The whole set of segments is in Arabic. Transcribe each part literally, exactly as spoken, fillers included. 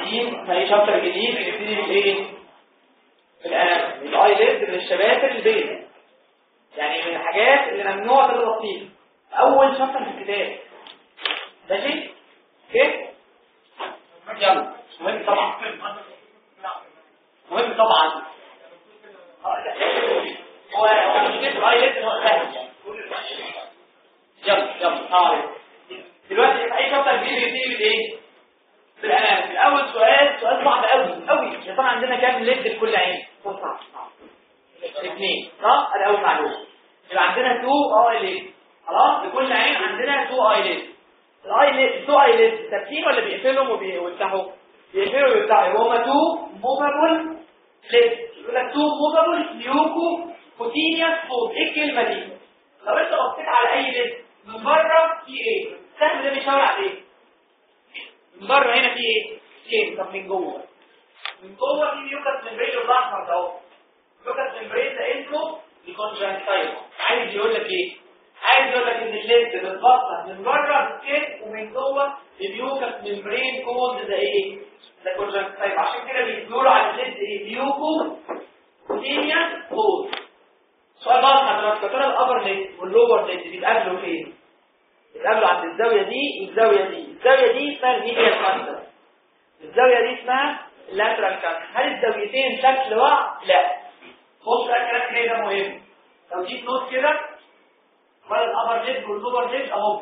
عارفين في اي شابتر جديد بنبتدي بايه؟ بالاناتومي. الايليد من الشباتر البيضاء، يعني من الحاجات اللي ممنوع في التصنيف اول شابتر في الكتاب. ماشي؟ اوكي؟ يلا مهم طبعا مهم طبعا هو هو مش كده الايليد هو سهل. يلا يلا تعالوا دلوقتي في اي شابتر جديد بنبتدي بايه؟ بالاناتومي. الاول سؤال سؤال صعب قوي قوي. يا ترى عندنا كام ليد لكل عين؟ صعب اثنين صح؟ ادي اول معلومه. يبقى عندنا اتنين ايليد خلاص. لكل عين عندنا اتنين ايليد. الايليد اتنين ايليد ثابتين ولا بيقفلهم وبيفتحوا؟ بيقفلوا ويفتحوا. هما اتنين موفابل ليد. يقول لك اتنين موفابل نيوكو كوتينيوس فود. ايه الكلمه دي؟ لو انت بصيت على اي ليد من بره في ايه؟ السهم ده بيشاور على ايه؟ من بره هنا في ايه؟ شين. طب من جوه؟ من جوه في ميوكس ممبرين الاحمر ده اهو. ميوكس ممبرين ده اسمه الكونجكتيفا. عايز يقول لك ايه؟ عايز يقول لك ان الليد بتتبطن من بره بالسكين ومن جوه بميوكس ممبرين كولد ده ايه؟ ده كونجكتيفا. عشان كده بيقولوا على الليد ايه؟ ميوكو كوتينيوس فود. سؤال بقى حضرتك، يا ترى الابر ليد واللور ليد بيتقابلوا فين؟ بيتقابلوا عند الزاويه دي والزاويه دي. الزاويه دي اسمها الميديال كانسر، الزاويه دي اسمها اللاترال كانسر. هل الزاويتين شكل بعض؟ لا. بص بقى الكلام كده ده مهم. لو جيت نوت كده ولا الابر ليد واللور ليد اهو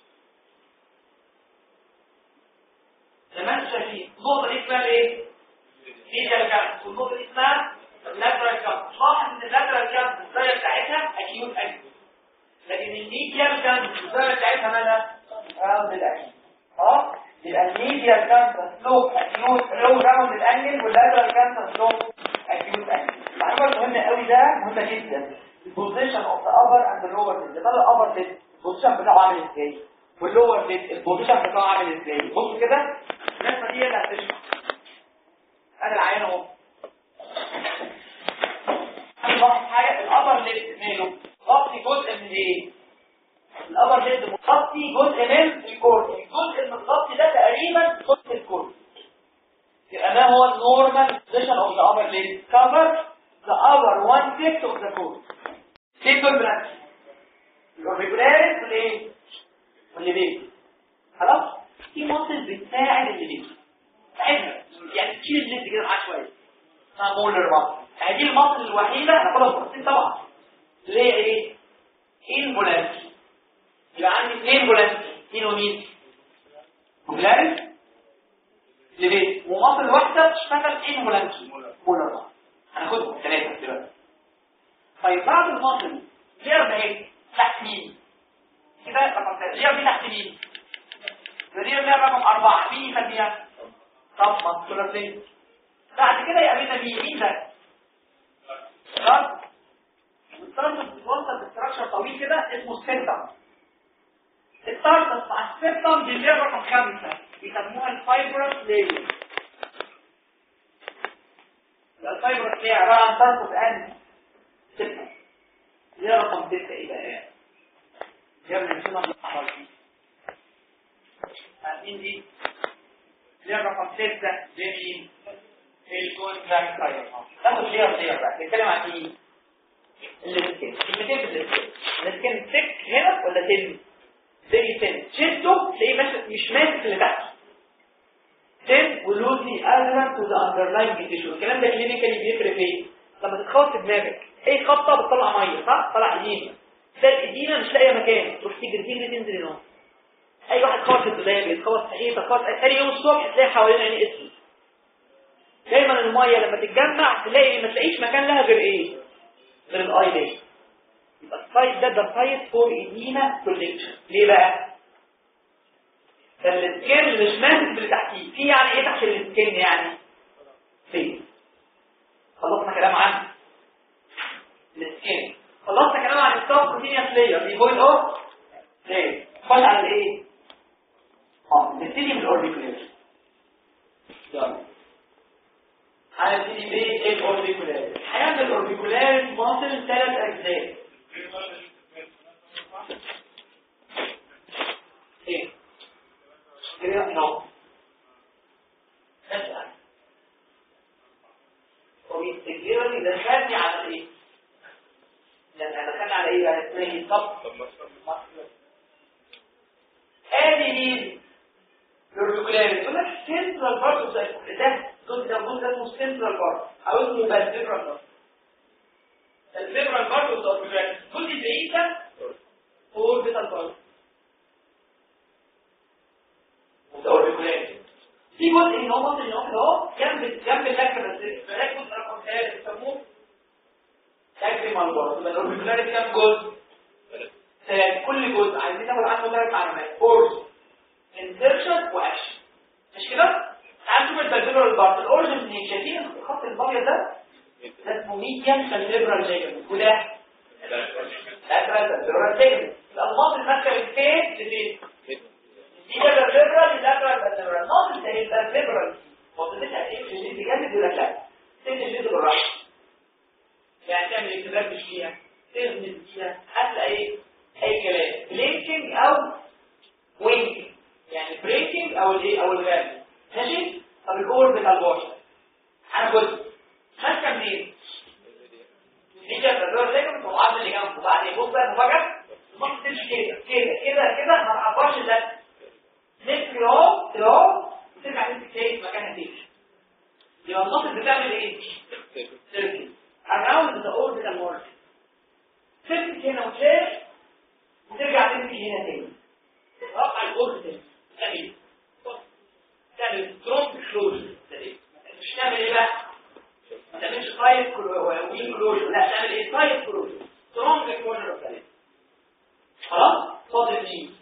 زي ما انتم شايفين. النقطه دي اسمها ايه؟ ميديال كانسر، والنقطه دي اسمها اللاترال كانسر. لاحظ ان اللاترال كانسر الزاويه بتاعتها اكيوت انجل، لكن الميديال كانسر الزاويه بتاعتها مالها؟ راوند الانجل. اه يبقى الميديال كانسر سلوب اكيوت لو راوند الانجل، واللاترال كانسر سلوب اكيوت انجل. معلومه مهمه قوي ده، مهمه جدا. البوزيشن اوف ذا ابر اند اللور ليد. ده الابر ليد البوزيشن بتاعه عامل ازاي؟ واللور ليد البوزيشن بتاعه عامل ازاي؟ بص كده الرسمه دي اللي هتشرح. انا العيان اهو. هنلاحظ حاجه، الابر ليد ماله؟ غطي جزء من ايه؟ الابر ليد مغطي جزء من الكورد. الجزء المغطي ده تقريبا جزء الكورد. يبقى ما هو النورمال بوزيشن اوف ذا ابر ليد؟ كفر ذا upper one fifth of the cord. سيكول برانش الاوربيكولاريس والايه؟ واللي بيه. خلاص؟ في ماسل بتساعد اللي بيه. ساعدها يعني تشيل الليد كده معاه شويه. اسمها مولر ماسل. هذه الماسل الوحيده هناخدها بالتفصيل طبعا. اللي هي ايه؟ انفولانسي. يبقى عندي اثنين فولانسي. مين ومين؟ مولاريس اللي بيه. وماسل واحده تشتغل انفولانسي مولر ماسل. هناخدهم ثلاثه دلوقتي. طيب بعد الماسل لير ده ايه؟ تحت مين؟ كده رقم ثلاثة. لير دي تحت مين؟ لير لير رقم أربعة. مين يسميها؟ طب ماسكولار بليد. بعد كده يقابلنا مين؟ مين ده؟ خلاص؟ والترانس بتوصل بستراكشر طويل كده اسمه السيرتم. الترانس مع السيرتم دي لير رقم خمسة يسموها الفايبرس لاير. الفايبرس لاير عبارة عن ترانس ان ستة. ليه رقم ستة ايه بقى؟ جاب من سنة الأحمر دي عارفين دي؟ ليه رقم ستة زي مين؟ الكونتراكتايل. تاخد ليه ليه بقى؟ نتكلم عن ايه؟ السكين. كلمتين في السكين. السكين سك هنا ولا تن؟ زي تن. شده تلاقيه مش ماسك اللي تحت. تن ولوزي ادرنت تو ذا اندرلاين تيشو. الكلام ده كلينيكالي بيفرق ايه؟ لما تتخبط في دماغك اي خبطه بتطلع ميه صح؟ طلع ايدينا. تلاقي ايدينا مش لاقيه مكان، تروح تجري تجري تنزل هنا. اي واحد خبط في الدولاب يتخبط في حيطه خبط ثاني يوم الصبح تلاقي حوالين عيني اسود. دايما الميه لما تتجمع تلاقي ما تلاقيش مكان لها غير ايه؟ غير الاي ليد. يبقى السايت ده ده سايت فور ايدينا كوليكشن. ليه بقى؟ السكين اللي مش ماسك اللي تحتيه. في يعني ايه تحت السكين يعني؟ فين؟ خلصنا كلام عنه السكين. خلصنا كلام عن الستاف بروتينيوس لاير دي بوينت اوف ليه خش على الايه؟ اه نبتدي بالاوربيكولار. يلا هنبتدي بايه؟ الاوربيكولار. الحقيقه الاوربيكولار ماسل ثلاث اجزاء. ايه؟ كده نو مين الاوربيكولاريس يقول لك سنترال بارت اوف ذا ده دول ده جزء اسمه سنترال بارت او اسمه بالفيبرال بارت الفيبرال بارت اوف ذا اوربيكولاريس الجزء البعيد ده هو اوربيتال بارت الاوربيكولاريس في جزء هنا هو اللي هو اهو جنب جنب اللاكريمال ده جزء رقم ثلاثة بيسموه لاكريمال بارت يبقى الاوربيكولاريس كام جزء ثلاث كل جزء عايزين ناخد عنه ثلاث معلومات اورج انسيرشن واكشن مش كده تعالوا نشوف الفالفيبرال بارت الاورجن منين شايفين الخط الابيض ده ده اسمه ميديان فالفيبرال ليجمنت وده لاترال فالفيبرال ليجمنت الانماط الماسكه من فين لفين ميديان فالفيبرال لاترال فالفيبرال النقط اللي هي الفالفيبرال وظيفتها ايه في الجلد جامد ولا لا سن الجلد بالراحه يعني تعمل اكتباب مش فيها تغمز فيها هتلاقي ايه اي كلام بلينكينج او وينكينج يعني بريكنج او الايه او الغاز ماشي طب الاور بتاع البشر انا كنت ماسكه منين دي كده الدور ده كان طبعا اللي جنبه وبعدين بص بقى مفاجاه ممكن تمشي كده كده كده كده ما تعبرش ده نفسي اهو اهو وترجع تمسك تاني في مكانها تاني يبقى النقط بتعمل ايه سيركل اراوند ذا اوربيتال مارك تمسك هنا وتشيل وترجع تمسك هنا تاني رفع الاوربيتال تعمل تعمل سترونج كلوجر مش تعمل ايه بقى ما تعملش تايت وين كلوجر لا تعمل ايه تايت كلوجر سترونج كلوجر خلاص فاضل مين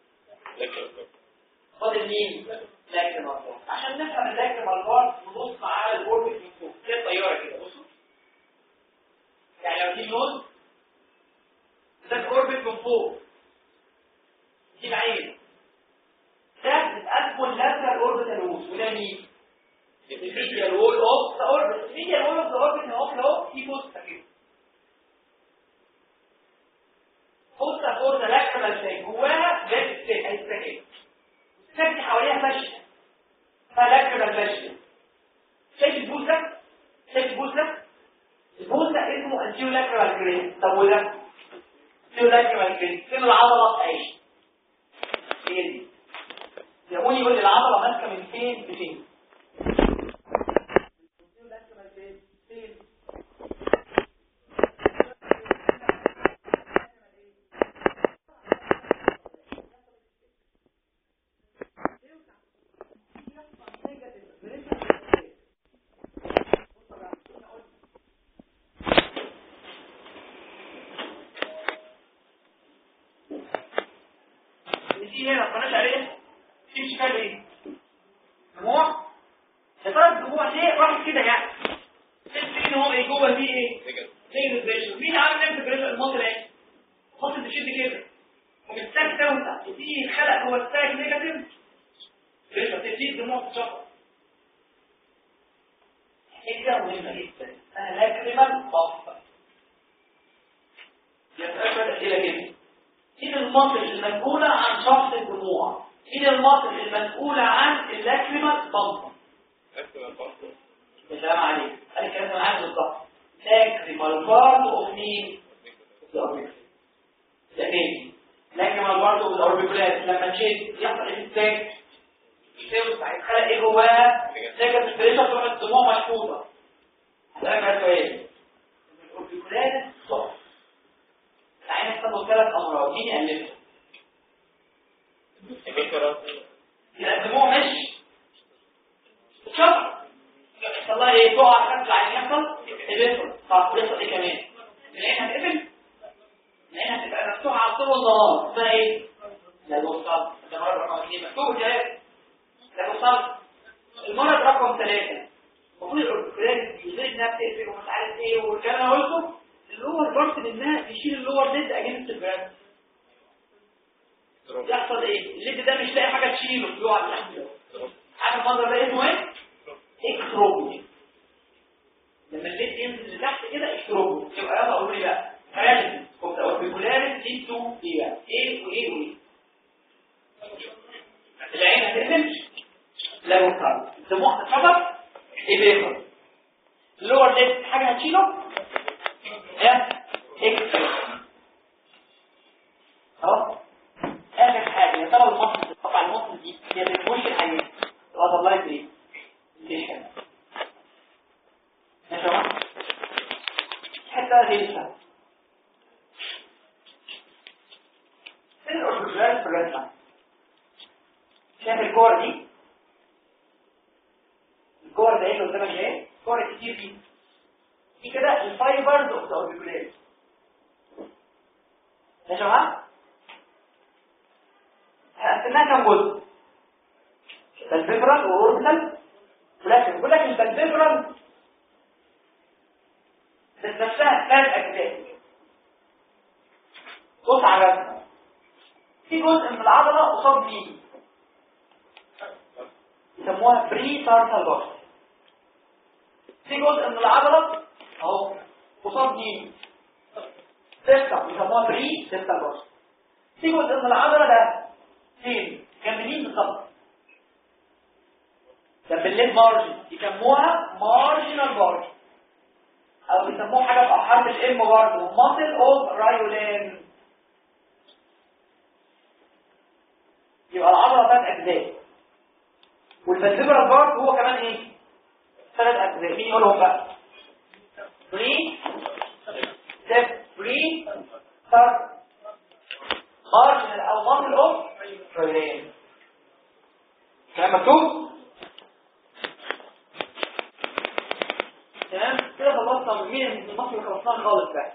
فاضل مين لاكريمال بارت عشان نفهم اللاكريمال بارت نبص على الاوربت من فوق زي الطياره كده بصوا يعني لو دي نوز ده الاوربت من فوق دي العين ده بتقدم اللاترال اوربيتال وول وده مين الميديال وول اوف ذا اوربت الميديال وول اوف ذا اوربت اهو اهو في بوسطه كده بوسطه فور ذا لاكريمال ساك جواها جاز الساك اهي الساك الساك دي حواليها ماشيه فلاكريمال ماشيه شايف البوسه شايف البوسه البوسه اسمه انتيو لاكريمال جرين طب وده انتيو لاكريمال جرين فين العضله اهي هي دي يقول يقول العضله ماسكه من فين لفين دي هنا ما قلناش عليه في اشكال ايه دموع يا ترى الدموع ليه راحت كده يعني تحس ان هو ايه جوه فيه ايه نيجاتيف بريشر مين عامل نيجاتيف بريشر المصل ايه المصل بتشد كده ومستاك توسع في خلق جوه الساك نيجاتيف بريشر تبتدي الدموع تتشفط حاجه مهمه جدا انا لاكريمال بفر يتأكد اسئله كده ايه المصل المسؤوله عن شخص الدموع ايه المصل المسؤوله عن اللاكريمال بفر السلام عليكم قال الكلام ده معايا بالظبط لاكريمال بارت اوف مين يعني لاكريمال بارت اوف الاوربيكولات لما تشيل يحصل ايه ازاي توسع يتخلق ايه جواها نيجاتيف بريشر تروح الدموع مشفوطه ده كان سؤال الاوربيكولات صح العين يحصل ثلاث امراض مين يقللها يبقى الدموع مش شفط يحصل لها ايه تقع خمس العين يحصل يبطل طب يحصل ايه كمان العين هتقفل العين هتبقى مفتوحه على طول النهار اسمها ايه لا توصل ده مرض رقم اثنين مكتوب ثلاثه لا توصل المرض رقم ثلاثه المفروض الاوربيكولات يزيد انها بتقفل ومش عارف ايه والكلام انا قلته اللور بارت منها بيشيل اللور ديد اجنست البراند يحصل ايه الليد ده مش لاقي حاجه تشيله يقع تحت عارف المنظر ده اسمه ايه اكستروبي لما الليد ينزل لتحت كده اكستروبي يبقى يلا قولوا لي بقى ريلاتيف اوف اوربيكولاريس ليد تو ايه بقى ايه وايه وايه العين هتقفل لا يوصل الدموع هتتفضل ايه بيحصل اللور ليد حاجه هتشيله ايه اكستروبي اهو اخر حاجه يا ترى المصل تطلع هي بتخش الحياه تبقى طلعت ايه ليش ماشي حتى غيرها فين الاورجانيزم في الرسمه شايف الكور دي الكور ده اللي قدامك ايه كور كتير دي دي كده الفايبرز اوف ذا اورجانيزم يا جماعه هقسمها كام جزء الفيبرال واوربيتال ولكن بقول لك الفيبرال نفسها ثلاث اجزاء بص على الرسمه في جزء من العضله قصاد مين يسموها بري تارتال بوكس في جزء من العضله اهو قصاد مين سيستم يسموها بري سيستم بوكس في جزء من العضله ده فين جنب مين بالظبط جنب الليد مارجن يسموها مارجنال مارجن او بيسموها حاجه بحرف الام برضه ماسل اوف رايولين يبقى العضله ثلاث اجزاء والفالفيبرال بارت هو كمان ايه ثلاث اجزاء مين يقولهم بقى بري سيب بري ثيرد مارجنال او ماسل اوف رايولين كلام مكتوب تمام كده خلصنا مين المصري خلصناها خالص بقى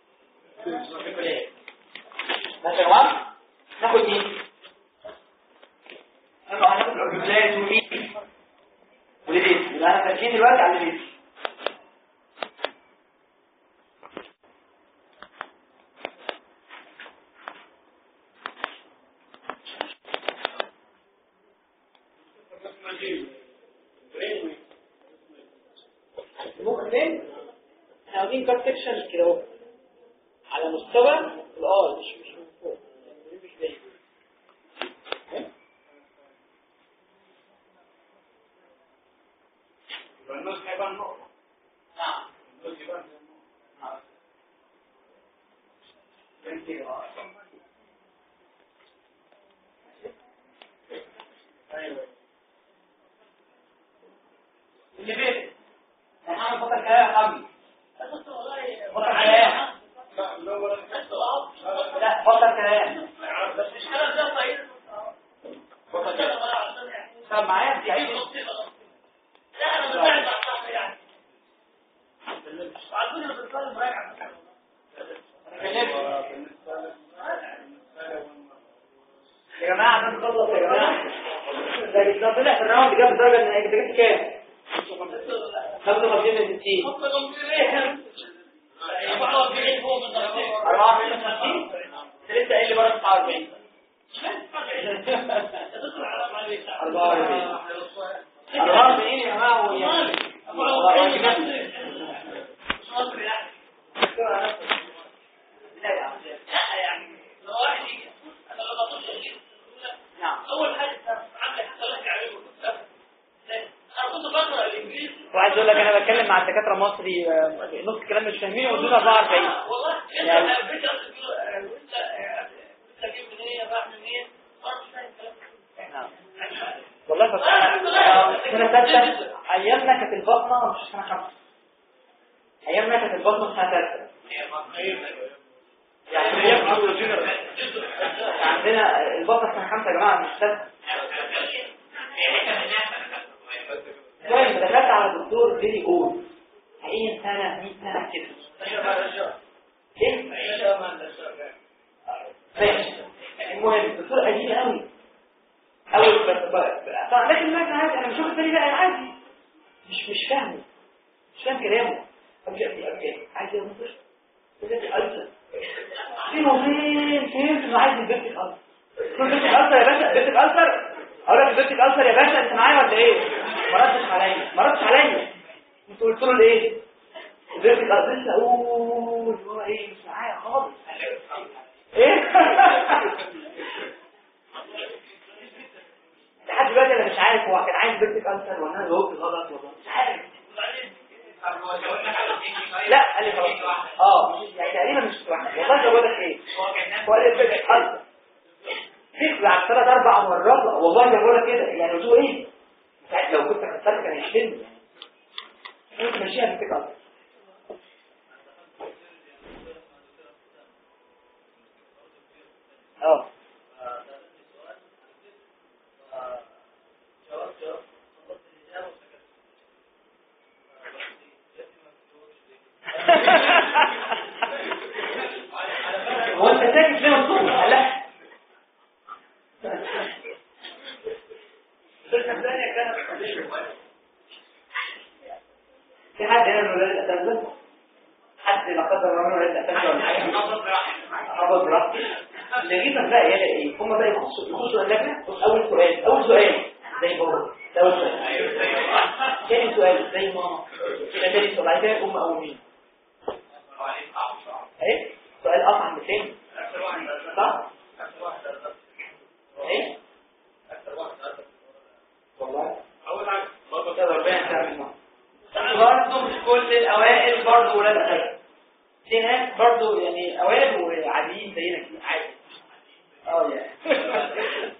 ماشي يا جماعه ناخد مين انا هناخد الاورجانيزات ومين وليبيس يبقى انا فاكرين دلوقتي على الليبيس ممكن احنا عاوزين كات سكشن كده اهو على مستوى الار مش مش من فوق مش باين النص هيبان نقطه نعم النص يبان نعم انت ايوه اللي بيه انا بفكر كلام يا حبيبي بفكر كلام لا بفكر كلام بس مش كلام ده طيب بفكر كلام طب معايا دي عيب لا انا بساعد على يعني عايزين نتكلم مراجعه يا جماعه عشان نخلص يا جماعه ده ده طلع في الراوند جاب درجه ان انت جبت كام خمسة وخمسين من ستين أربعة وأربعين فوق من درجتين أربعة وأربعين من ستين لسه قايل لي بره تسعة وأربعين أربعة وأربعين أربعة وأربعين يا جماعة هو يعني أربعة وأربعين مش مصري يعني لا يعني لو واحد يجي أنا لو بطلش نعم أول حاجة عندك حتى لك عليه وعايز اقول لك انا بتكلم مع الدكاتره مصري نص كلام مش فاهمينه ودول أربعة وأربعين والله يعني انت انت جايب منين راح منين والله فكره سنه ثالثه ايامنا كانت البطنه مش سنه خمسه ايامنا كانت البطنه سنه ثالثه يعني عندنا البطنه سنه خمسه يا جماعه مش ثالثه طيب دخلت على الدكتور بيلي جول حقيقة سنة مئة سنة كده ايه؟ ماشي المهم الدكتور قديم قوي قوي طبعا لكن المجنة عادي انا بشوف التاني بقى عادي مش مش فاهمه مش فاهم كلامه ابجأ دي ابجأ عايز يمطر بجد الألسر فين وفين فين انه عايز البيت الألسر كل بيت الألسر يا باشا بيت الألسر اقول لك بيت الألسر يا باشا انت معايا ولا ايه؟ ما ردش عليا ما ردش عليا انت قلت له ايه البيت الألسر لسه اقول هو ايه مش معايا خالص ايه لحد دلوقتي انا مش عارف هو كان عايز بيت الألسر ولا انا جاوبت غلط ولا مش عارف لا قال لي خلاص اه يعني تقريبا مش واحد والله جوابك ايه هو قال لي البيت الألسر تكفي عن بعد ثلاث اربع مرات والله بقول لك كده يعني قلت له ايه ساعات لو كنت كسرت كان يشتمني يعني كنت ماشيها في كده اه هو انت ساكت ليه مصوب لا الثانية كانت في حد هنا من ولاد الأساتذة حد لا قدر الله من ولاد الأساتذة ولا حاجة حفظ براحته اللي جيت بقى يلاقي ايه هم بقى يخصوا يخصوا اللجنة اول سؤال اول سؤال زي بابا ده اول سؤال ثاني سؤال زي ماما كده ثاني سؤال بعد كده الام او مين ايه سؤال اصعب من الثاني صح ايه والله اول حاجه برضه كده ربنا يسامحنا برضه مش كل الاوائل برضه ولاد خير في ناس برضه يعني اوائل وعاديين زينا كده عادي اه يعني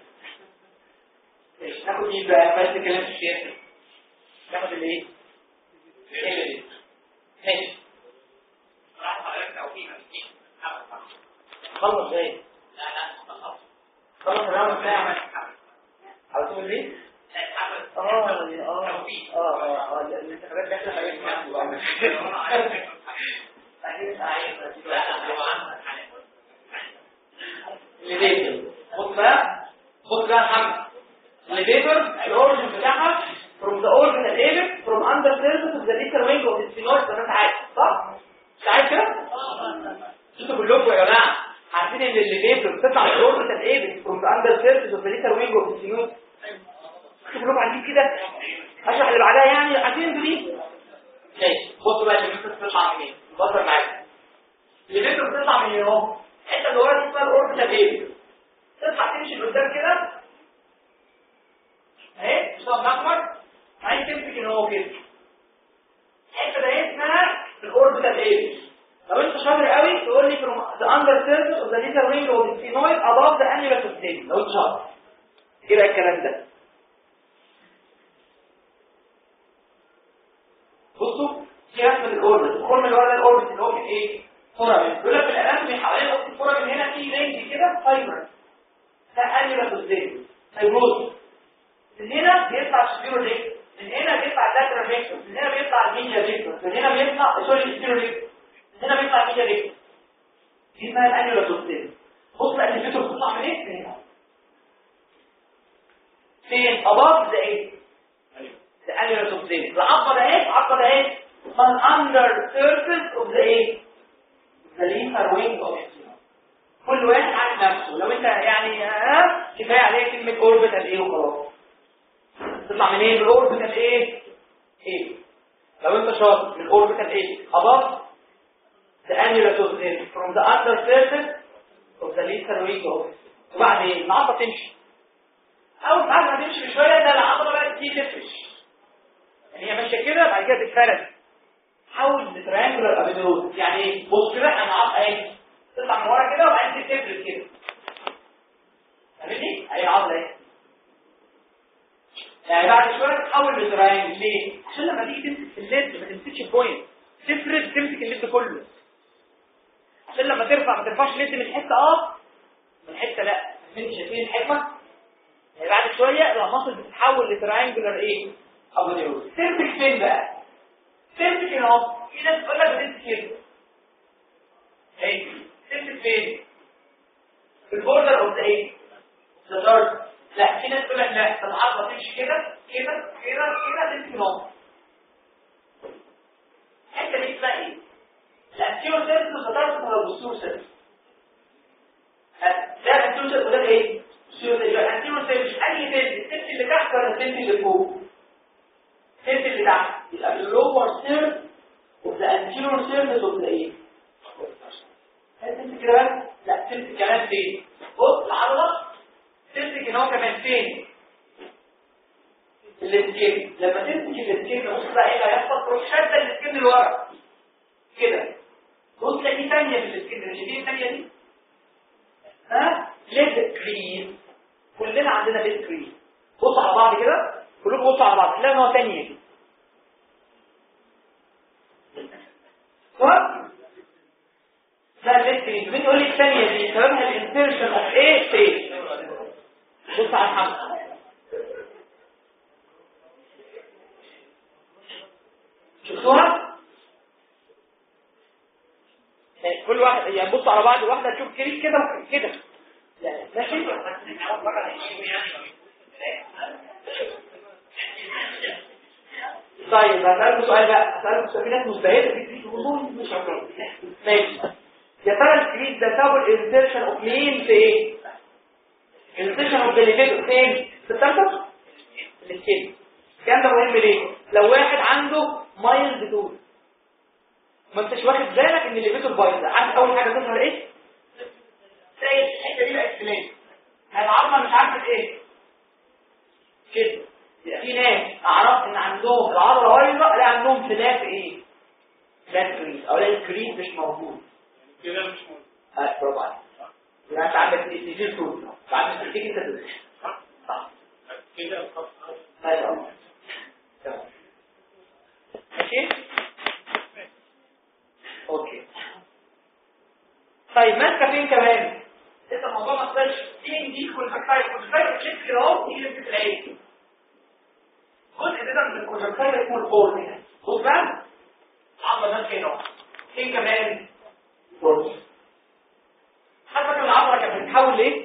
ناخد ايه بقى بس كلام الشيخ ناخد الايه ايه ماشي راح حضرتك او فيها خلص ايه لا لا خلص خلص الراوند بتاعك على طول ليه اه اه اه اه الانتخابات داخله حاجات الليفيتر خد بقى خد بقى محمد الليفيتر الاوريجن بتاعها from the original apex from under surface of the lateral wing of the sphenoid زي ما انت عارف صح؟ مش عارف كده؟ انتوا كلكم يا جماعه عارفين ان الليفيتر بتطلع من الاوريجنال apex from the under surface of the lateral wing of the sphenoid انتوا كلكم عارفين كده؟ اشرح اللي بعدها يعني عارفين انتوا دي؟ ماشي بصوا بقى الليفيتر بتطلع منين؟ بفكر معاكم الليفيتر بتطلع من هنا اهو الحته اللي ورا دي اسمها الاوربيتال apex تطلع تمشي لقدام كده اهي مش طبعا احمر عايز تمسك ان هو كده الحته دي اسمها الاوربيتال apex لو انت شاطر قوي تقول لي from the under surface of the lateral wing of the sphenoid above the annulus of the لو انت شاطر كده الكلام ده بصوا في رسمه الاوربت الخرم اللي ورا الاوربت اللي هو ايه فورامين يقول لك الاناتومي حوالين الفورامين هنا في رينج كده فايبر ده annulus of the فايبروز من هنا بيطلع السبيرو ريكتور من هنا بيطلع اللاترال ريكتور من هنا بيطلع الميديا ريكتور من هنا بيطلع سوري السبيرو ريكتور من هنا بيطلع الميديا ريكتور دي اسمها الانيولا توستين بص بقى الفيتور بتطلع من ايه؟ من هنا فين؟ above the ايه؟ the annular توستين العضله ده ايه؟ العضله ده ايه؟ من under surface of the ايه؟ the lateral wing of it كل واحد عارف نفسه لو انت يعني ها كفايه عليك كلمه اوربيتال ايه وخلاص تطلع منين الاوربيتال ايه ايه لو انت شاطر من الاوربيتال ايه above the annular توستين from the under surface of the lateral wing of it وبعدين العضله تمشي اول بعد ما تمشي بشويه ده العضله بقى تيجي تفرش يعني هي ماشيه كده بعد كده تتفرد حول لتريانجولار ابيدوز يعني ايه بص كده انا عضله ايه تطلع من ورا كده وبعدين تفرد كده فاهمني اهي العضله اهي يعني بعد شويه تتحول لتريانجل ليه عشان لما تيجي تمسك الليد ما تمسكش البوينت تفرد تمسك الليد كله عشان لما ترفع ما ترفعش الليد من حته اه من حته لا انت شايفين الحكمه يعني بعد شويه المصل بتتحول لتريانجولار ايه ابيدوز تمسك فين بقى تمسك هنا اهو في ناس تقول لك بتمسك كده اهي تمسك فين في البوردر اوف ذا ايه ذا دارت لا في ناس تقول لك لا العضله تمشي كده كده كده كده تمسك هنا الحته دي اسمها ايه الانتيرو سيرفيس ذا دارت ولا البوستيرو سيرفيس ده الانتيرو سيرفيس وده ايه الانتيرو سيرفيس اي سيرفيس السيرفيس اللي تحت ولا السيرفيس اللي فوق السيرفيس اللي تحت يبقى اللور سيرف اوف ذا انتيرو سيرفيس اوف ذا ايه هل تمسك كده بس لا تمسك كمان فين بص العضله تمسك ان هو كمان فين السكين لما تمسك السكين بص بقى ايه اللي هيحصل تروح شاده السكين لورا كده بص تلاقي ثانيه في السكين مش دي الثانيه دي ها ليد كريز كلنا عندنا ليد كريز. بصوا على بعض كده كلكم بصوا على بعض تلاقوا ان هو ثانيه كده صح؟ ده الليد كريز. مين يقول لي الثانيه دي سببها الانسيرشن اوف ايه في بص على محمد شفتوها؟ كل واحد يعني بصوا على بعض واحده تشوف كريز كده كده ماشي. طيب هسألكم سؤال بقى هسألكم سؤال. في ناس مستهيئة في كريز وضوء مش عارفين ماشي. يا ترى الكريز ده سبب الانسيرشن اوف مين في ايه؟ الانسيرشن اوف ديليفيتور فين؟ في الثالثه السكين. الكلام ده مهم ليه؟ لو واحد عنده مايل بدون ما انتش واخد بالك ان الليفيتور بايظه، عارف اول حاجه تظهر ايه؟ تلاقي الحته دي بقت فلان العظمه مش عارفه ايه كده. في ناس اعرف ان عندهم العضله بايظه الاقي عندهم فلات ايه؟ فلات كريز او الاقي الكريز مش موجود كده مش موجود. اه برافو عليك. يبقى انت عندك تيجي صوت بعد ما تيجي انت تدرس صح كده الخط ايوه تمام ماشي اوكي. طيب ماسكه فين كمان؟ لسه الموضوع ما طلعش. فين دي كونجكتايف؟ كونجكتايف كليك كده اهو يجي في العين جزء كده من الكونجكتايف اسمه الكور هنا. بص بقى العضله ماسكه هنا اهو. فين كمان؟ كور. حتى كان العضله كانت بتتحول لايه؟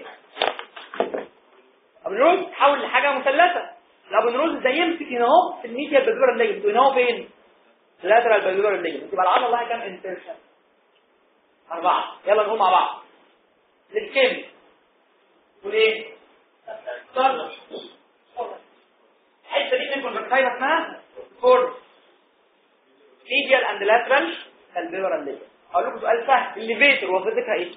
ابنروز تحول لحاجه مثلثه. الابنروز ده يمسك هنا اهو في الميديا بالبيبر ليجمنت وهنا اهو فين؟ lateral بالبيبر ليجمنت. يبقى العضله لها كام انسيرشن؟ أربعة. يلا نقول مع بعض. للكم والايه؟ طرد. الحته دي من الكونجكتايف اسمها كورد. medial and lateral بالبيبر ليجمنت. هقول لكم سؤال سهل. الليفيتور وظيفتها ايه؟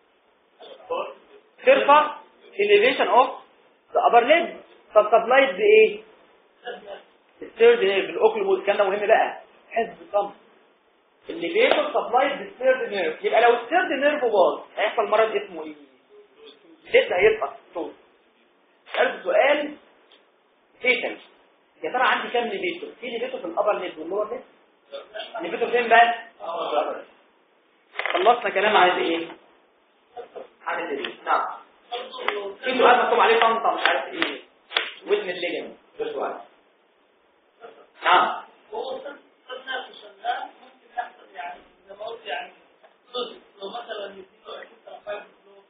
ترفع elevation of the upper limb. طب سبلايد بايه؟ الثيرد نيرف الاوكلوبوس. الكلام ده مهم بقى حفظ صم. الليفيتور سبلايد بالثيرد نيرف. يبقى لو الثيرد نيرف باظ هيحصل مرض اسمه ايه؟ لسه هيبقى صوت. سألت سؤال فيتال. يا ترى عندي كام ليفيتور؟ في ليفيتور في الابر ليب واللور ليب. ليفيتور فين بقى؟ خلصنا كلام عن ايه؟ عن الايه؟ نعم. في سؤال مكتوب عليه طنطا مش عارف ايه وزن الليجن ده سؤال. نعم. هو صرنا وصلنا ممكن يحصل يعني زي ما قلت يعني لو مثلا يديله عشرين طرفين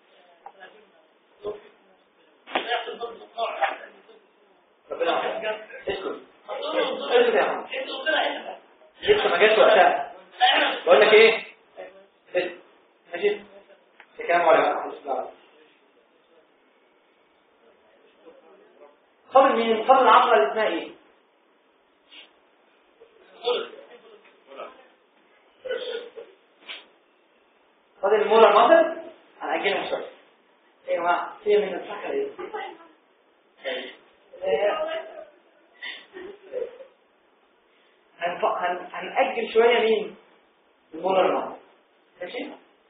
لو يحصل برضه نوع ربنا يحفظك. اسكت. اسكت اسكت يا عم. انت قلت لها لسه ما جاتش وقتها. بقول لك ايه؟ اسكت. ماشي؟ الكلام ولا فاضل مين؟ فاضل العضله اللي اسمها ايه؟ فاضل المولر ماسل. هنأجلها شويه. ايه يا جماعه؟ في من الصحه ايه؟ هنف... هن... هنأجل شويه مين؟ المولر ماسل. ماشي؟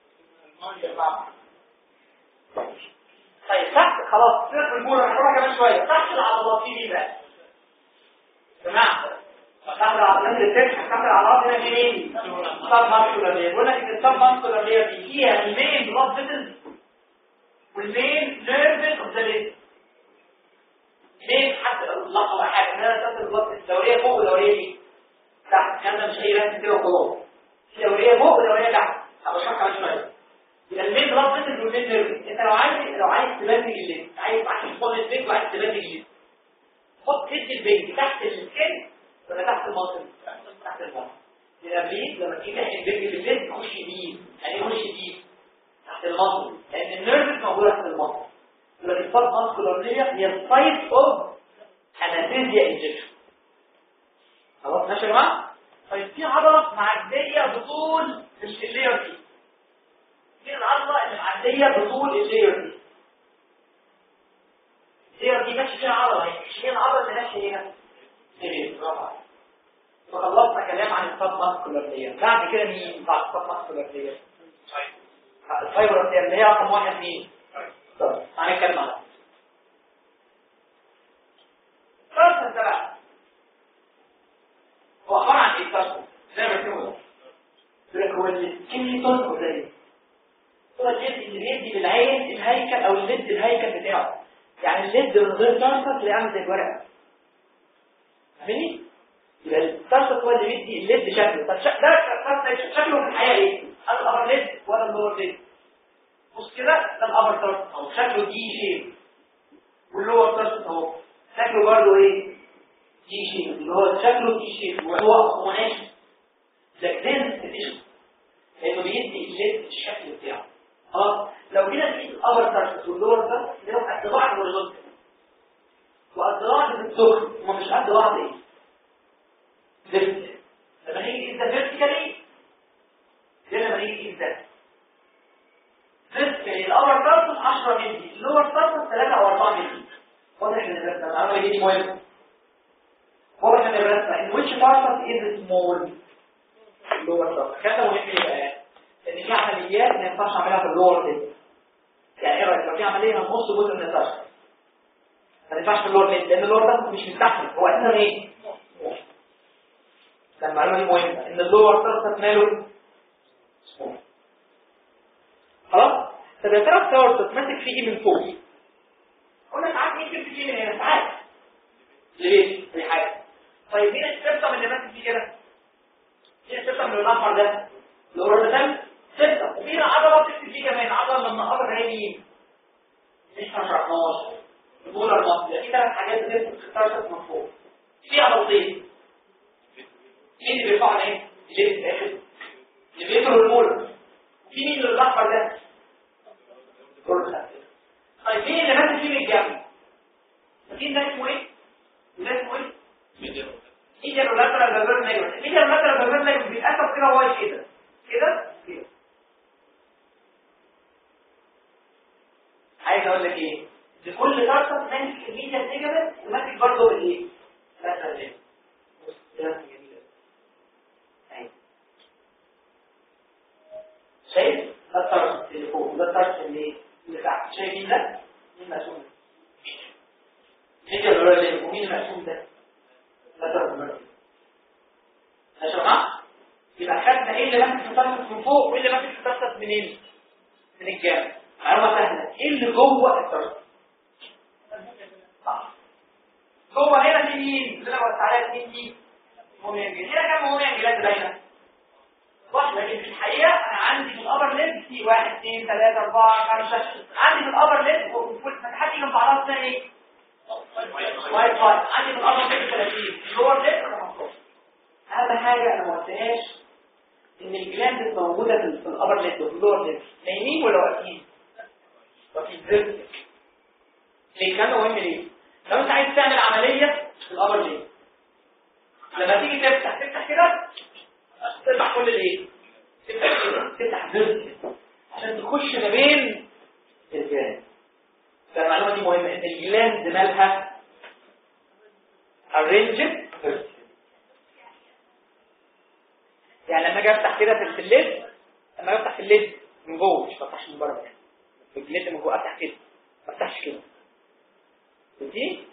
طيب تحت خلاص سير المولر هنروح كمان شويه. تحت العضلات دي بقى يا جماعه تحت العضلات اللي بتفتح تحت العضلات هنا في مين؟ سب ماسكولار لير. بقول لك ان السب ماسكولار لير دي فيها المين بلاد فيسلز والمين نيرفز اوف ذا ليد. ليه حتى لحظه حاجه ان انا اسال البلاد الدوريه فوق والدوريه دي تحت. الكلام ده مش اي رسم كده وخلاص. في دوريه فوق ودوريه تحت. هبشرح كمان شويه. يبقى المين بلاد فيسلز والمين نيرفز. انت لو عايز لو عايز تبنج الليد عايز عايز تحط البنج وعايز تبنج الليد حط هيد البنج تحت السكن ولا تحت المصل؟ تحت المصل. يبقى بليد لما تيجي تحت البنج بالليد تخش يمين. يعني يخش يمين تحت المصل لان النيرفز موجوده تحت المصل. يبقى الفاض ماسكولار لير هي السايت اوف انستيزيا انجكشن. خلاص ماشي يا جماعه؟ طيب في عضله معديه بطول اللير دي. دي العضله اللي معديه بطول اللير دي. اللير دي ماشي فيها عضله اهي. مش هي العضله اللي ماشيه هنا. ايه برافو عليك. فخلصنا كلام عن الفاض ماسكولار لير. بعد كده مين بعد الفاض ماسكولار لير؟ الفايبر اللي هي رقم واحد مين؟ طيب هنتكلم عنها. دي صوره ازاي؟ هو الليد اللي بيدي للعين الهيكل او الليد الهيكل بتاعه. يعني الليد من غير طرفه تلاقيه عامل زي الورقه. فاهمني؟ يبقى الطرفه هو اللي بيدي الليد شكله. طب ده شكله في الحقيقه ايه؟ هل الابر ليد ولا اللور ليد؟ بص كده ده الابر طرف اهو شكله دي شيب، واللور طرف اهو شكله برضه ايه؟ دي شيب، اللي هو شكله دي شيب وهو هو ناشف. ده دنس الاسم لانه بيدي الليد الشكل بتاعه. خلاص لو جينا نقيس الابر طرف واللور طرف نلاقيهم قد بعض بالظبط وقد بعض بالسكر، هما مش قد بعض ايه؟ فيرتيكال. لما نيجي نقيس ده فيرتيكالي ده لما نيجي نقيس ده فيرتيكالي الابر طرف عشرة مللي، اللور طرف ثلاثة او أربعة مللي. واضح ان الرسمه العمليه دي مهمه. واضح ان الرسمه ان which part is small اللور طرف. كده مهم يبقى ان في عمليات ما ينفعش اعملها في اللور ليد. يعني ايه رايك لو في عمليه هنص جزء من الطرف ما ينفعش في اللور ليد لان اللور ده مش مستحمل، هو اساسا ايه؟ المعلومه دي مهمه ان اللور طرف ماله خلاص. طب يا ترى الطرف ماسك فيه من فوق؟ قلنا ساعات يمكن تيجي من هنا ساعات ليه؟ دي حاجه. طيب مين السبتم اللي ماسك فيه كده؟ مين السبتم اللي الاحمر ده؟ اللور ده سبتم. ومين عضله بتكتب فيه كمان؟ عضله لما نقرب هي مين؟ مش هنشرحهاش. البولر مصر في ثلاث حاجات بتمسك في الطرف من فوق. في عضلتين مين اللي بيرفعوا ايه؟ اللي في الاخر اللي بيقفلوا البولر. في مين اللي الاحمر ده؟ كله. طيب مين اللي ماسك فيه من الجنب؟ مين ده اسمه ايه؟ ده اسمه ايه؟ ميديال ولاترال فالفيرس نيجاتيف. ميديال ولاترال فالفيرس نيجاتيف بيتقسم كده وايد كده كده كده. عايز اقول لك ايه؟ لكل طرف ماسك الميديال نيجاتيف وماسك برضه الايه؟ لاترال نيجاتيف. بص ده جميل قوي. شايف؟ ده الطرف اللي فوق وده الطرف اللي اللي تحت. شايفين ده؟ مين مقسوم؟ ميديال ولا نيجاتيف. ومين المقسوم ده؟ لاترال. ماشي يا جماعه؟ يبقى خدنا ايه اللي ماسك في الطرف من فوق وايه اللي ماسك في الطرف منين؟ من الجنب. معلومه سهله. ايه اللي جوه الطرف؟ صح. جوه هنا في مين؟ اللي انا قلت عليها مين دي؟ هوميانجل. هنا كام هوميانجلات باينه؟ واحده. لكن في الحقيقه انا عندي في الابر ليد في واحد اثنين ثلاثه اربعه خمسه. عندي في الابر ليد والفتحات جنب بعضها اسمها ايه؟ وايت وايت. عندي في الابر ليد ثلاثين. اللور ليد خمستاشر. اهم حاجه انا ما قلتهاش ان الجلاند موجوده في الابر ليد وفي اللور ليد نايمين ولا واقفين؟ واقفين زي ليه كان مهم ليه؟ لو انت عايز تعمل عمليه في الابر ليد لما تيجي تفتح تفتح كده تفتح كل الايه؟ تفتح كده تفتح زر عشان تخش ما بين الجلاند. فالمعلومه دي مهمه ان الجلاند مالها arranged. يعني لما اجي افتح كده في الليد لما افتح في الليد من جوه مش بفتحش من بره يعني الليد من جوه افتح كده ما افتحش كده دي.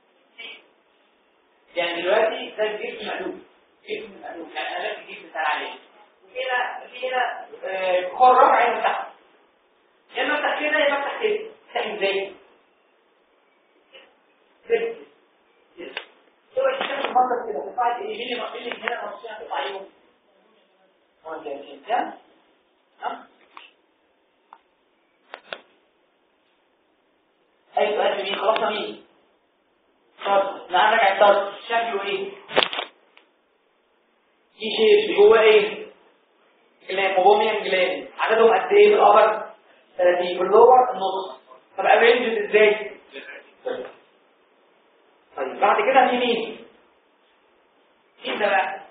يعني دلوقتي ده الجسم مقلوب جسم مقلوب يعني انا لازم الجسم بتاع عليه وهنا في هنا خرم عايز افتحه يا اما افتح كده يا اما افتح كده. افتح ازاي؟ كده كده هو الشكل المنظر كده تفاعل ايه مين اللي مين هنا مصير هتطلع يوم هو كده كده ها اي سؤال مين خلصنا مين طب نرجع الطرف شكله ايه دي شيب جوه ايه جلاند موبوميان جلاند عددهم قد ايه في الابر ثلاثين في اللور النص. طب ارينجد ازاي؟ طيب بعد كده في مين مين ده بقى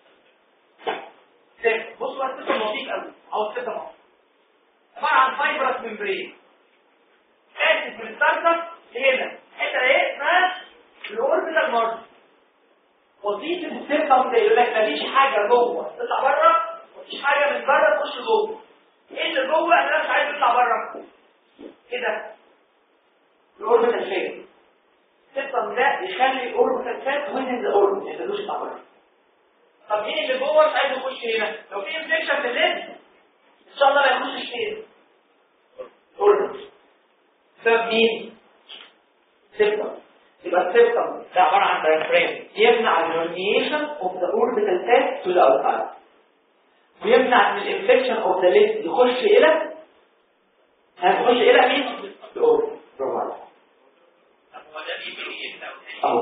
بصوا السيستم لطيف قوي او السيستم اهو عباره عن فايبرس ممبرين اسف من السيرفس هنا حته ايه اسمها الاوربيتال مارجن. وظيفه السيستم ده يقول لك مفيش حاجه جوه تطلع بره مفيش حاجه من بره تخش جوه. ايه اللي جوه انا مش عايز يطلع بره كده الاوربيتال فين السيستم ده يخلي الاوربيتال فات وين ذا اوربيتال ما يخلوش يطلع بره. طب مين اللي جوه مش عايز يخش هنا؟ لو في انفكشن في الليد ان شاء الله ما يخشش فين اوربت بسبب مين؟ سيبتم. يبقى السيبتم ده عباره عن diaphragm يمنع الرينيشن اوف ذا اوربيتال تاك تو ذا اوتسايد ويمنع ان الانفكشن اوف ذا ليد يخش الى هيخش الى مين؟ الاوربت. برافو عليك. طب هو ده بيجي امتى اهو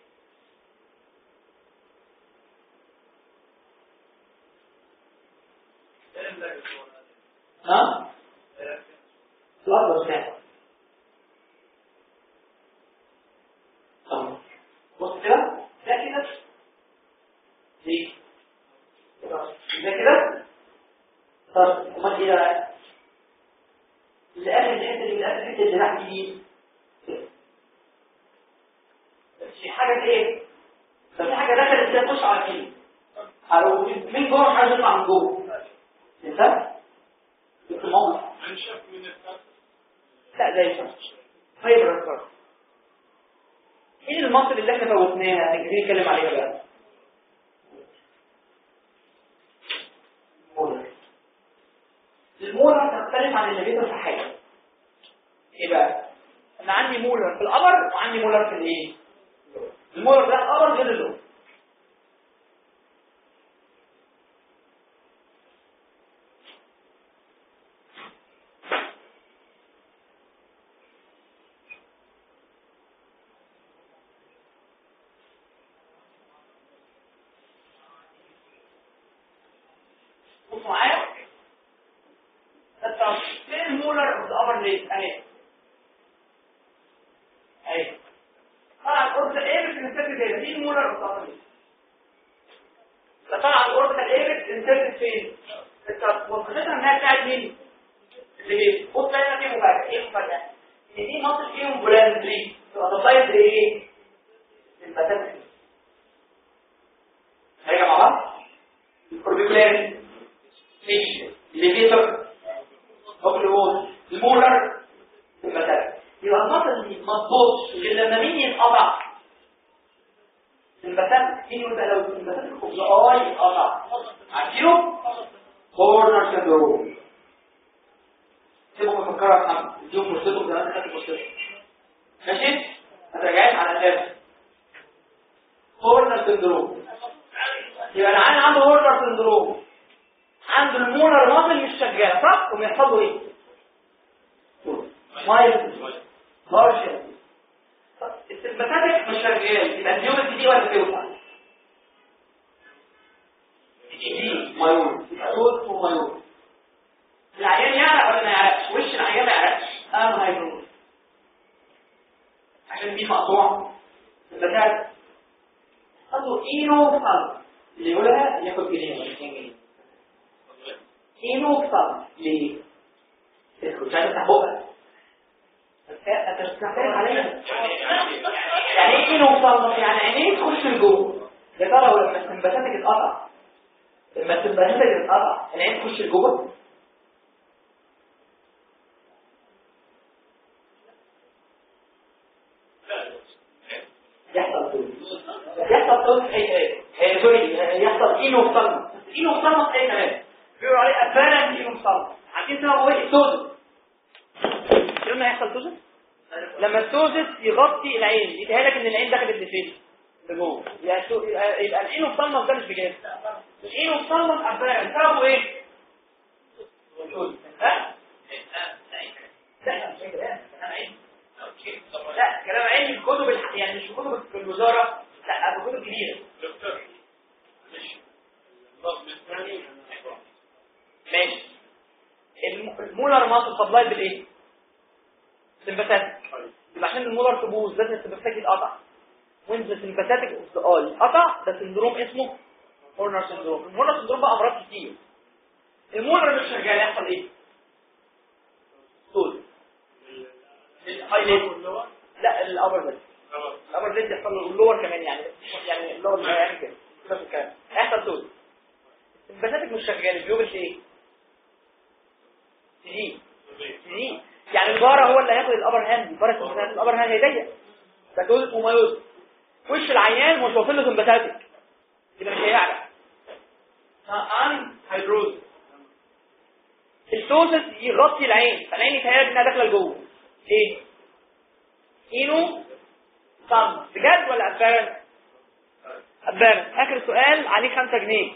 ها؟ لحظة ساعة اهو بص كده ده كده دي ده كده طب امال ايه بقى؟ اللي اخر الحته دي اخر الحته اللي تحت دي في حاجه ايه؟ ففي حاجه دخلت كده تخش على فين؟ على من جوه حاجه تطلع من جوه انت؟ في الموضوع لا زي كده فايبر الكارت. ايه المنطق اللي احنا فوتناها هنجي نتكلم عليها بقى؟ المولر. المولر تختلف عن اللي بيظهر في حاجه. ايه بقى؟ انا عندي مولر في القمر وعندي مولر في الايه؟ المولر ده القمر غير اللون. معايا طب فين المولر اوف ذا ابر ليد اهي اهي طبعا الاوربيتال ايبكس انسيرتد هنا دي المولر اوف ذا ابر ليد. طبعا الاوربيتال ايبكس انسيرتد فين؟ طب وظيفتها انها تساعد مين؟ اللي بص هنا في مفاجاه. ايه المفاجاه؟ ان دي مصل فيهم بولاريتي تبقى تصايد لايه؟ للباتات هيجي مع بعض البروبيكولاري الليفيتر اوبليوز المولر المثال. يبقى المثل دي مضبوط غير لما مين يتقطع المثل. مين يقول بقى لو المثل الاي يتقطع عارفينه؟ هورنر سندروم. سيبكم مفكرة يا محمد اديهم فرصتهم زمان خدت فرصتهم ماشي؟ ما ترجعيش على الاساس. هورنر سندروم يبقى العيان عنده هورنر سندروم عنده المولر ماسل مش شغاله صح؟ ويحصل له ايه؟ مايل هارشل. السمباتيك مش شغال يبقى الديومتي دي ولا توسع؟ دي مايول يبقى صوت ومايول. العيان يعرق ولا ما يعرقش؟ وش العيان ما يعرقش اهم هيبروز عشان دي مقطوعه. السمباتيك عنده اينو فال اللي يقولها ياخد جنيه ولا اتنين جنيه. اينوكسال ليه؟ مش عايز افتح بقك هتستحقين عليها. يعني ايه اينوكسال؟ يعني عينيه تخش لجوه. يا ترى لما السمباتيك اتقطع لما السمباتيك اتقطع العين تخش لجوه؟ يحصل توز يحصل توز اي اي سوري يحصل اينوكسال. اينوكسال ايه كمان؟ بيقولوا عليه ابارنت اينوكسال. عارفين سببه ايه؟ التوزس. ايه لما يحصل توزس؟ لما التوزس يغطي العين يديها لك ان العين دخلت لفين؟ لجوه. يبقى يبقى الاينوكسال ده مش بجد. الاينوكسال ابارنت سببه ايه؟ ها؟ لا كلام عيني في كتب الح... يعني مش في كتب في الوزاره لا في كتب كبيره. دكتور ماشي ماشي. المولر ماسل سبلاي بالايه؟ سمباتيك. يبقى عشان المولر تبوظ لازم السمباتيك يتقطع. وانت السمباتيك اه يتقطع ده سندروم اسمه هورنر سندروم. الهورنر سندروم بقى امراض كتير. المولر مش شغال يحصل ايه؟ طول الهايلايت لا الابر ده الابر ده يحصل له اللور كمان يعني يعني اللور يعني كده كده كده هيحصل طول. السمباتيك مش شغال بيوبل ايه؟ دي دي يعني البارة هو اللي هياخد الابر هاند. البارة الابر هاند هيضيق فتوزس ومايوز. وش العيان مش واصل له سمباتيك يبقى مش هيعرف ان هيدروز. السوسس يغطي العين، فالعين يتهيأ انها داخله لجوه. ايه؟ اينو صم بجد ولا ابارن؟ ابارن. اخر سؤال عليه خمسة جنيه.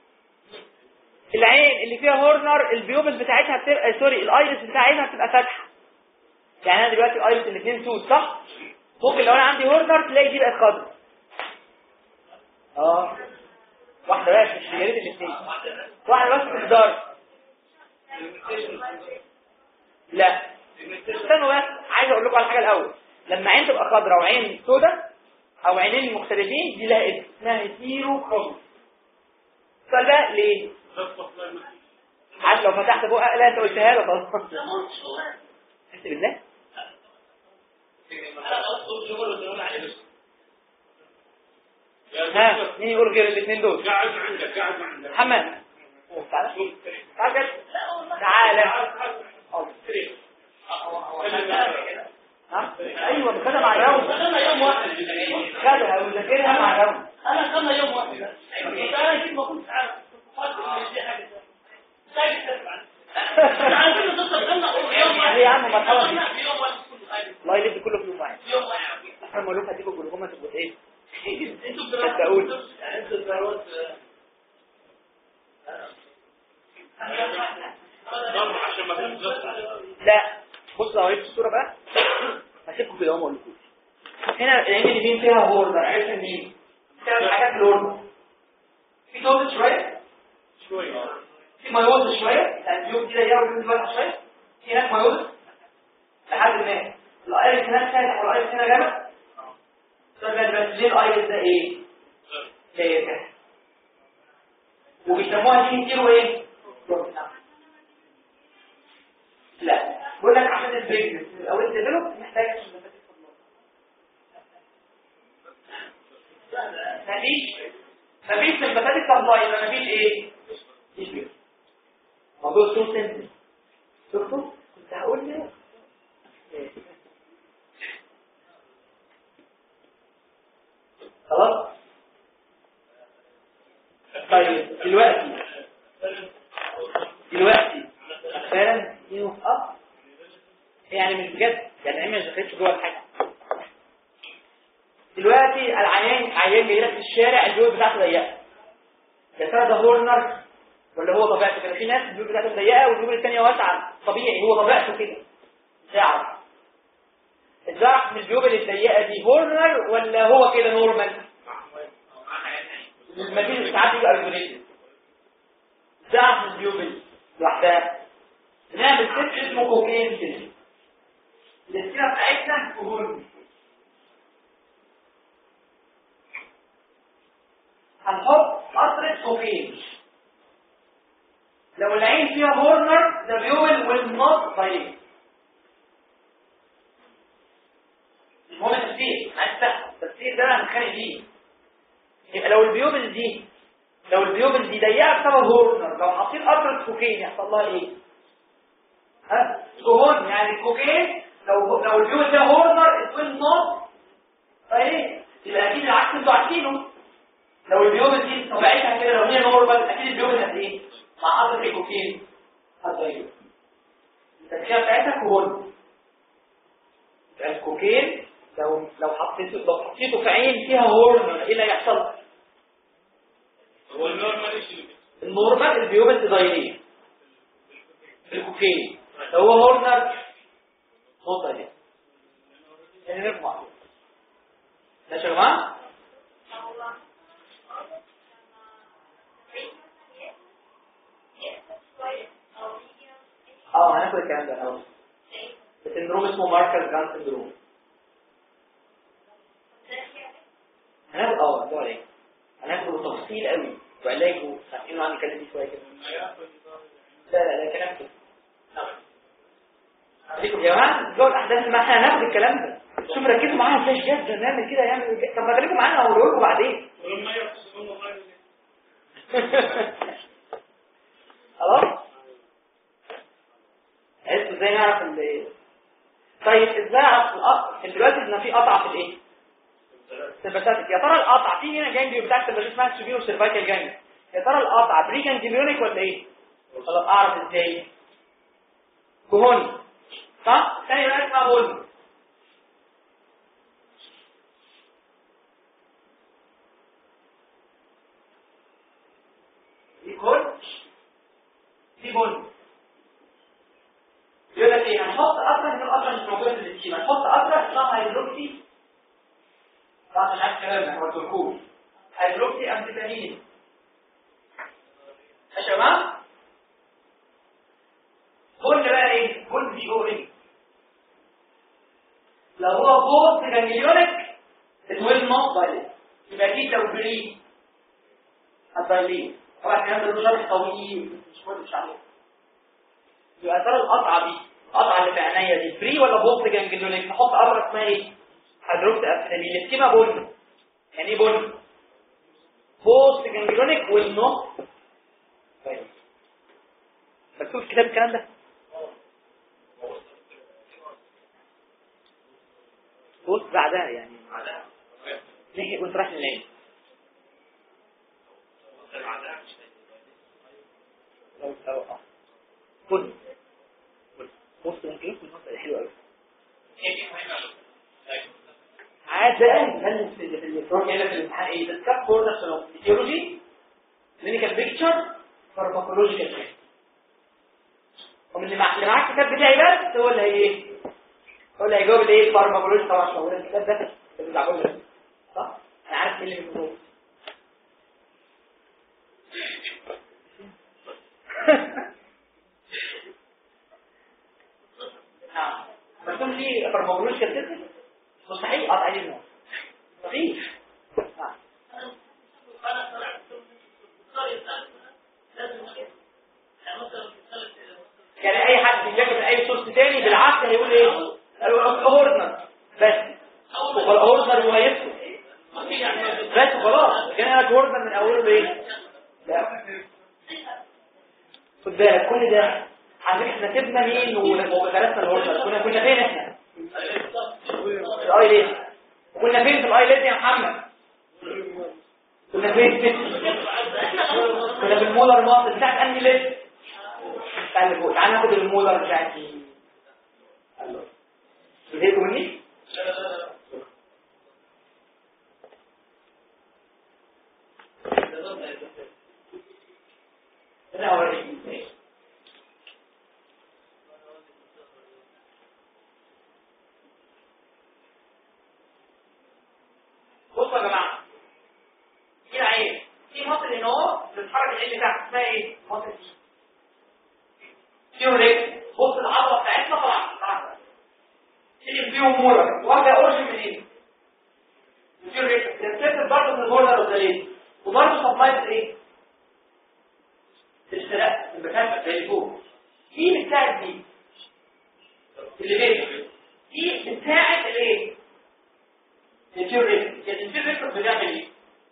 العين اللي فيها هورنر البيوبس بتاعتها بتبقى سوري الايرس بتاعتها بتبقى فاتحه. يعني انا دلوقتي الايرس الاثنين سود صح؟ ممكن لو انا عندي هورنر تلاقي دي بقت خضراء. اه واحده بس مش يا ريت الاثنين، واحده بس في الدار. لا استنوا بس، عايز اقول لكم على حاجه الاول. لما عين تبقى خضراء وعين سوداء او عينين مختلفين دي لها اسم اسمها هيتيرو كروموس. السؤال ده ليه؟ عارف لو فتحت بقى لا انت قلتها له خلاص. انت بالله ها مين يقول غير الاثنين دول؟ قاعد عندك قاعد عندك محمد تعال تعال تعال ها ايوه خدها مع اليوم، خدنا يوم واحد خدها وذاكرها مع اليوم. انا خدنا يوم واحد انا كنت ما كنت عارف دي حاجه ثانيه عايزين نتصل خدنا يوم واحد يا عم مرحبا يوم واحد الله يلف كله في يوم واحد. يوم واحد احنا ملوك هتيجوا كلكم تبقوا ايه؟ انتوا بتقول يعني انتوا الثروات عشان ما تنزل. لا بص لو عرفت الصوره بقى هسيبكم كده وما اقولكوش. هنا العين اللي مين فيها هورنر عرفت منين؟ بتعمل حاجات لون في دوت شويه شويه في مايوز شويه، يعني اليوم دي ضيقه واليوم دي واسعه شويه. في هناك مايوز لحد ما الايرس هناك فاتح والايرس هنا جامد. طب بس ليه الايرس ده ايه؟ فاتح وبيسموها دي كيلو ايه؟ لا بقول لك عشان البيجنس او الديفلوب محتاج مفيش مفيش سمباتيك سبلاي يبقى مفيش ايه؟ مفيش بيجنس. موضوع سو سمبل شفتوا؟ كنت هقول لك خلاص. طيب دلوقتي دلوقتي فعلا يوم اب يعني مش بجد يعني ما دخلتش جوه الحاجه. دلوقتي العيان عيان جاي لك في الشارع الجيوب بتاعته ضيقه، يا ترى ده هورنر ولا هو طبيعته كده؟ في ناس الجيوب بتاعته ضيقه والجيوب الثانيه واسعه طبيعي، هو طبيعته كده. تعرف الزرع من الجيوب الضيقه دي هورنر ولا هو كده نورمال؟ المدينه ساعات يبقى ريجوليتد. زرع من الجيوب لوحدها نعمل ست اسمه كوكين كده. السيره بتاعتنا كوكين هنحط قطره كوكين. لو العين فيها هورنر ده بيقول والنص طيب هو التفسير عايز التفسير ده هنتخانق فيه. يبقى لو البيوبل دي لو البيوبل دي ضيقه بسبب هورنر لو حاطين قطره كوكين يحصل لها ايه؟ ها كوهون يعني الكوكين لو لو البيوبل ده هورنر اتوين نوت طيب يبقى اكيد العكس انتوا عارفينه. لو البيوبل دي طبيعتها كده لو هي نورمال اكيد البيوبل هت ايه؟ مع قطره الكوكين هتضيق. التفسير بتاعتها كوهون. الكوكين لو لو حطيته لو حطيته في عين فيها هورنر ايه اللي هيحصل؟ هو النورمال ايش النورمال البيوبل تضيق الكوكين. لو هو هورنر نقطه دي يعني نرفع ماشي يا جماعه. اه هناخد الكلام ده الاول. السندروم اسمه ماركر جرانت سندروم. هناخد اه ده عليه هناخده بالتفصيل قوي وعلاجه عارفين عنه الكلام دي شويه كده. لا لا لا كلام كده عليكم يا جماعه جو الاحداث ما احنا هناخد الكلام ده. شوف ركزوا معايا فلاش جد نعمل كده يعمل طب ما خليكم معانا هقوله لكم بعدين. ولما يحصل منه غير خلاص عرفتوا ازاي نعرف ال طيب ازاي اعرف القطع دلوقتي ان في قطعه في الايه؟ سيرفاتيك. يا ترى القطعه في هنا جانجليو بتاعت اللي اسمها سوبيرو سيرفايكال جانجليو، يا ترى القطعه بري جانجليونيك ولا ايه؟ خلاص اعرف ازاي؟ كهون صح؟ ثاني بقى اسمها بن. دي كهون دي بن. يقول لك ايه؟ هنحط اثر من الاثر مش موجوده في السكيما، هنحط اثر اسمها هيدروكسي طبعا مش عارف كلامنا هو الدكتور هيدروكسي امفيتامين. ماشي يا جماعه؟ بن بقى ايه؟ بن دي او ايه؟ لو هو بوست جانجليونيك الويل نوت دايليت يبقى دي لو بري الدايليت. طبعا الكلام ده له شرح طويل مش مهم مش عليه. يبقى ترى القطعه دي القطعه اللي في عينيا دي فري ولا بوست جانجليونيك؟ نحط قبره اسمها ايه؟ هيدروكسي امفيتامين. السكيما بن. يعني ايه بن؟ بوست جانجليونيك ويل نوت دايليت. مكتوب في الكتاب الكلام ده؟ بص بعدها يعني نحكي كنت رايح للعين لو لو اه كل بص ممكن يكون مسألة حلوة قوي عادة نتكلم في البروجرام هنا في الامتحان ايه discuss course of physiology clinical picture pharmacological test. ومن اللي معاك اللي معاك الكتاب بتاعي بس هو اللي هي ايه هو اللي هيجاوب الايه الفارماكولوجي. طبعا مش موجود الكتاب ده اللي بتاعه ده صح انا عارف ايه اللي منه اه بس كل دي فارماكولوجي كده مستحيل قطع عليه النوم مستحيل. اه يعني اي حد بيذاكر من اي سورس تاني بالعكس هيقول ايه هورنر بس هورنر مميزه بس خلاص كان انا هورنر من اوله بايه لا خد بالك كل ده على فكره احنا سيبنا مين ودرسنا الهورنر كنا كنا فين احنا الاي ليد كنا فين في الاي ليد يا محمد كنا فين كنا في المولر مصر بتاعت انهي ليد تعالى فوق تعالى ناخد المولر بتاعتي الله زهقتوا مني انا اوريك بصوا يا جماعه دي العين في مصر هنا اهو بتتحرك العين بتاعتها اسمها ايه مصر دي فيهم رجل بص العضله بتاعتنا طبعا تيجي فيهم مولر واخده اورجن من ايه فيهم رجل تنسيب برضه من البوردر والدليل وبرضه سبلايز ايه الاشتراك المكان اللي فوق دي بتاعت دي اللي بينه دي بتاعت الايه الفيهم رجل يعني الفيهم رجل بتعمل ايه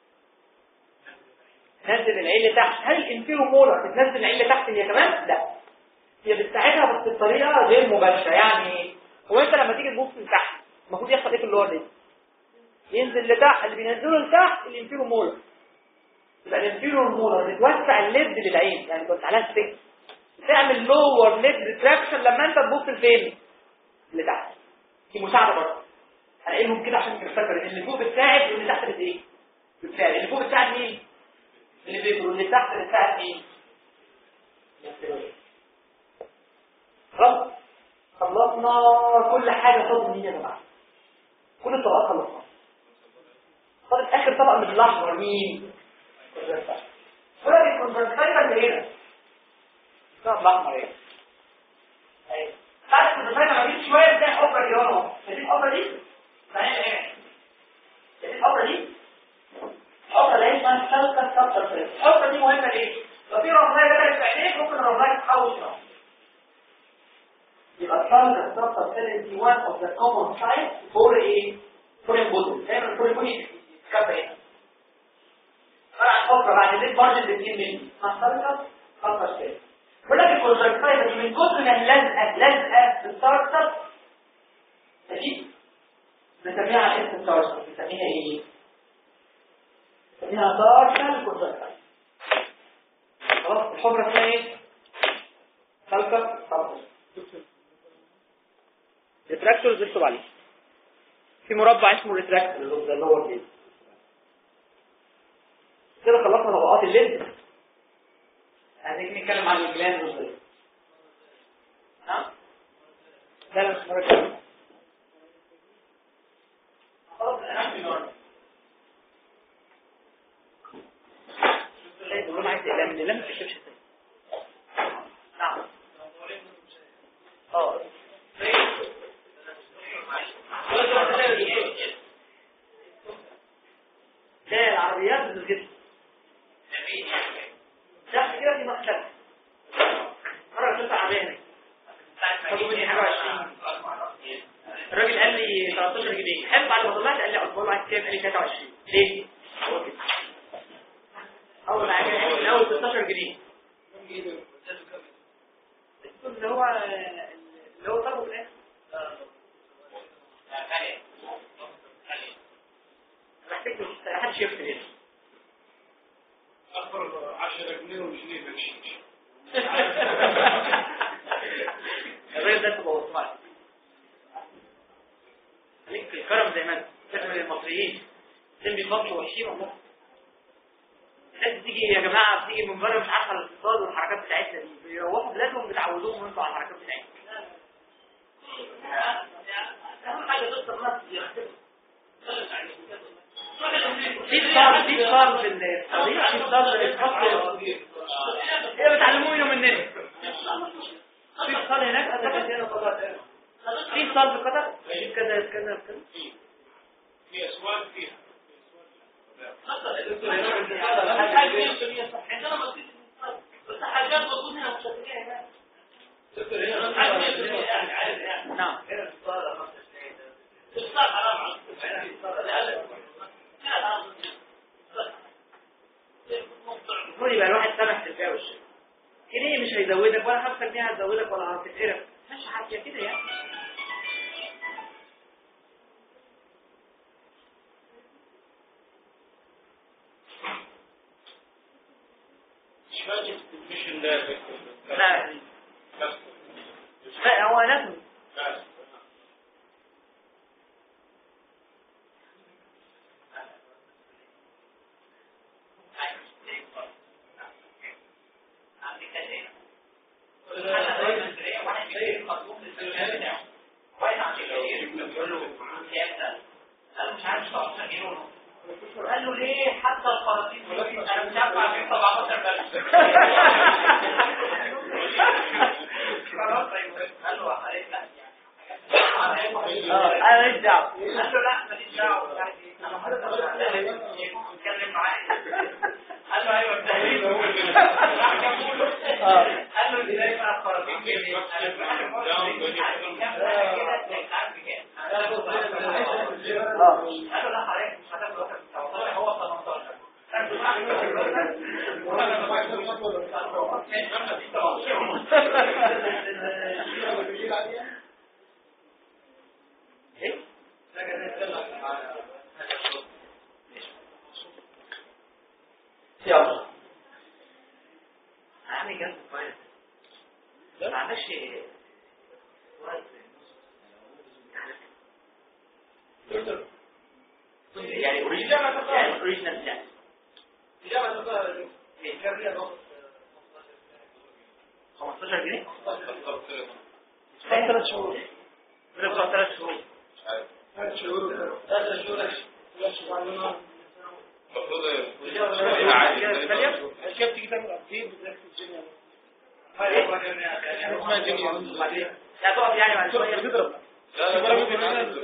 تنزل العين لتحت. هل الانفيرو مولر بتنزل العين لتحت هي كمان لا هي بتساعدها بس بطريقه غير مباشره. يعني هو انت لما تيجي تبص لتحت المفروض يحصل ايه في اللور دي ينزل لتحت اللي بينزله لتحت الانفيرو مولر يبقى الانفيرو مولر بتوسع الليد للعين يعني بتوسع لها ستيك بتعمل لور ليد ريتراكشن لما انت تبص لفين لتحت. دي مساعده برضه هنقلهم كده عشان تفتكر ان اللي فوق بتساعد واللي تحت بت ايه بتساعد. اللي فوق بتساعد مين اللي بيقولوا اللي تحت بتساعد مين خلاص خلصنا كل حاجة فاضل مين يا جماعة كل الطبقات خلصنا فاضل آخر طبقة من الأحمر مين ولا الكونسنتريشن اللي هنا طبقة الأحمر ايه ايه بعد الكونسنتريشن ما بيجي شوية بتاعي حفرة دي هنا شايفين الحفرة دي فاهم ايه شايفين الحفرة دي الحفرة اللي هي اسمها سلسة سبتر الحفرة دي مهمة ليه لو في رملاية بدأت في عينيك ممكن الرملاية تتحول شنو يبقى الثالث السبتر سيل واحد of the common site for a foreign body دايما الفورين بودي كفة هنا فرع الحفرة بعد الليد مارجن بتجيب مني الثالث سبتر سيل ولكن الكونتراكتايل دي من كتر ما لازقة لازقة في الثالث ماشي نسميها على اسم الثالث نسميها ايه؟ نسميها دارشال كونتراكتايل خلاص الحفرة اسمها ايه؟ ثالث سبتر ريتراكتورز اكتب عليه في مربع اسمه ريتراكتور اللي هو كده. كده خلصنا طبقات الليد. هنيجي نتكلم عن الجلاند والصدر. ها؟ ده مش مرة خلاص انا النهارده. ايه بقول عايز اقلام من اللي ما تكتبش ازاي. نعم. اه ده العربيات بتتجد ده كده في مكتب مرة كنت عربية هناك خدوا مني حاجة عشرين الراجل قال لي تلتاشر جنيه حلو بعد ما طلعت قال لي أطول عايز كام قال لي تلاتة وعشرين ليه؟ هو كده أول ما عجل من أول ستاشر جنيه اللي هو اللي هو طلبه في الآخر محتاج محدش يفتن هنا أكبر عشرة جنيه وجنيه بكشيش الراجل ده تبقى وصمات عليك في الكرم زي ما انت تسمى للمصريين سن بيفضلوا وحشين والله الناس بتيجي يا جماعة بتيجي من بره مش عارفة الاقتصاد والحركات بتاعتنا دي بيروحوا بلادهم بتعودوهم وانتوا على الحركات بتاعتنا اهم حاجة تقدر الناس يختلفوا في صار في صار في الطريق في صار الفصل ايه بتعلموه يوم مننا في صار هناك في صار في قطر كذا كذا كذا في أسواق فيها بس حاجات موجودة هنا مشكلة هنا نعم المفروض يبقى الواحد سامح تلقاه وشه كده مش هيزودك ولا خمسة جنيه هتزودك ولا هتتقرف مش حاجة كده يعني مش فاجئ مش الناس لا لا هو لازم قال له ليه حتى الخراطيم انا مش عارف اعمل سبعتاشر بلد خلاص قال له عليك لا اه انا ماليش دعوه قال له لا ماليش دعوه انا اتكلم معايا قال له ايوه التهريب اه قال له ازاي بقى الخراطيم دي قال له لا حضرتك مش هتاخد وقت سبعتاشر هو تمنتاشر يلا عامل جنب كويس ما عندكش يعني اوريجينال يعني اوريجينال يعني اجابه تبقى كاريه نقطه خمستاشر جنيه ثلاث شهور بنبقى ثلاث شهور ثلاث شهور ثلاث شهور ثلاث شهور المفروض كيف تيجي تعمل ابديت بتاعت الجنيه اسمها جنيه بعدين يا تقف يعني بعد شويه تضرب لا لا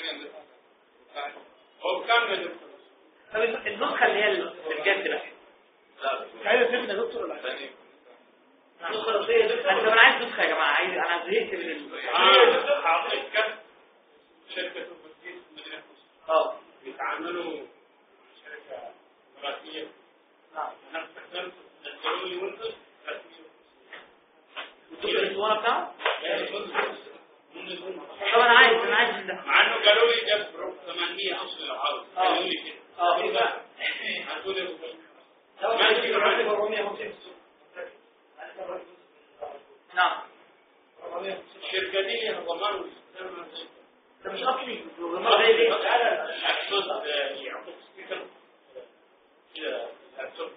هو كان طب النسخه اللي هي الجد بقى لا عايز تفهم يا دكتور ولا ثاني نسخه رصيه انت انا عايز نسخه يا جماعه عايز انا زهقت من ال اه هعطيك كام شركه تبديل مدينه اه بيتعاملوا شركه راسيه نعم انا استخدمت الدولي وانت راسيه وتشوف الاسوار بتاعه طب انا عايز انا عايز ده مع انه قالوا لي جاب ثمانمية اصل العرض قالوا لي كده اه ايه بقى هتقول لي ما يجي أربعمية وخمسين نعم الشركه دي ليها ضمان ده مش اصلي ضمان زي ليه على الصوت يعطيك ستيكر كده الصوت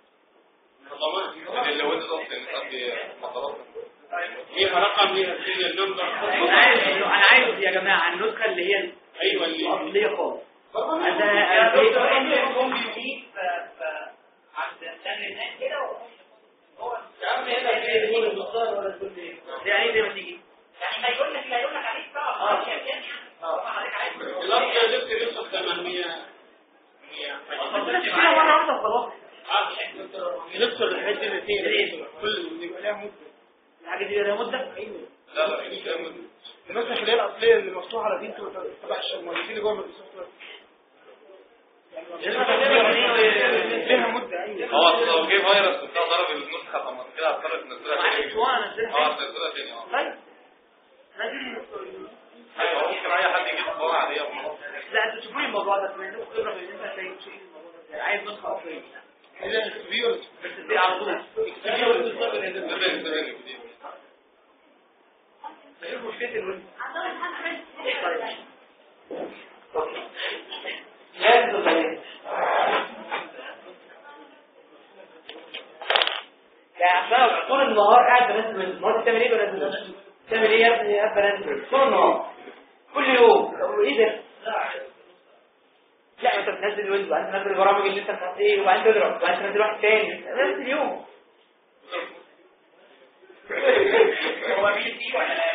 ضمان اللي هو الصوت اللي مطلوب ليها رقم ليها سيريال نمبر. انا عايز انا عايز يا جماعه النسخه اللي هي ايوه اللي الاصليه خالص انا بيكون بيجيب عند السن هناك كده هو يا عم هنا في يقول الدكتور ولا تقول لي يعني زي ما تيجي يعني ما يقول لك لا يقول لك عليك طبعا اه اه عليك عليك الأرض يا دكتور يوصل ثمانمية بس كده مره واحده خلاص دكتور الحته اللي فيها كل اللي يبقى لها مده الحاجه دي لها مده. لا لا مش لها مده النسخة اللي هي الأصلية اللي مفتوحة على دين تبع المؤلفين اللي جوه مايكروسوفت وورد. ليها مدة أيوة. هو لو جه فيروس بتاع ضرب النسخة طب كده هتضطر تنزلها معلش تاني. وانا نزلت اه تنزلها تاني اه. طيب لازم ايوه ممكن اي حد يجيب صورة عادية وخلاص. لا انتوا تشوفوا لي الموضوع ده كمان انتوا خبره في ان انت تشوفوا الموضوع ده عايز نسخه اصليه هي اكسبي ولا بس دي على طول اكسبي ولا تستقبل هذا زمان زمان كتير. ايه مشكله الويب لازم تغير يعني عشان طول النهار قاعد بنزل من النهار بتعمل ايه بنزل بتعمل ايه يا ابني يا بنزل طول النهار كل يوم ايه ده لا انت بتنزل الويندو وانت تنزل البرامج اللي انت بتحط ايه وبعدين تضرب وبعدين تنزل واحد تاني نفس اليوم هو مين فيه ولا لا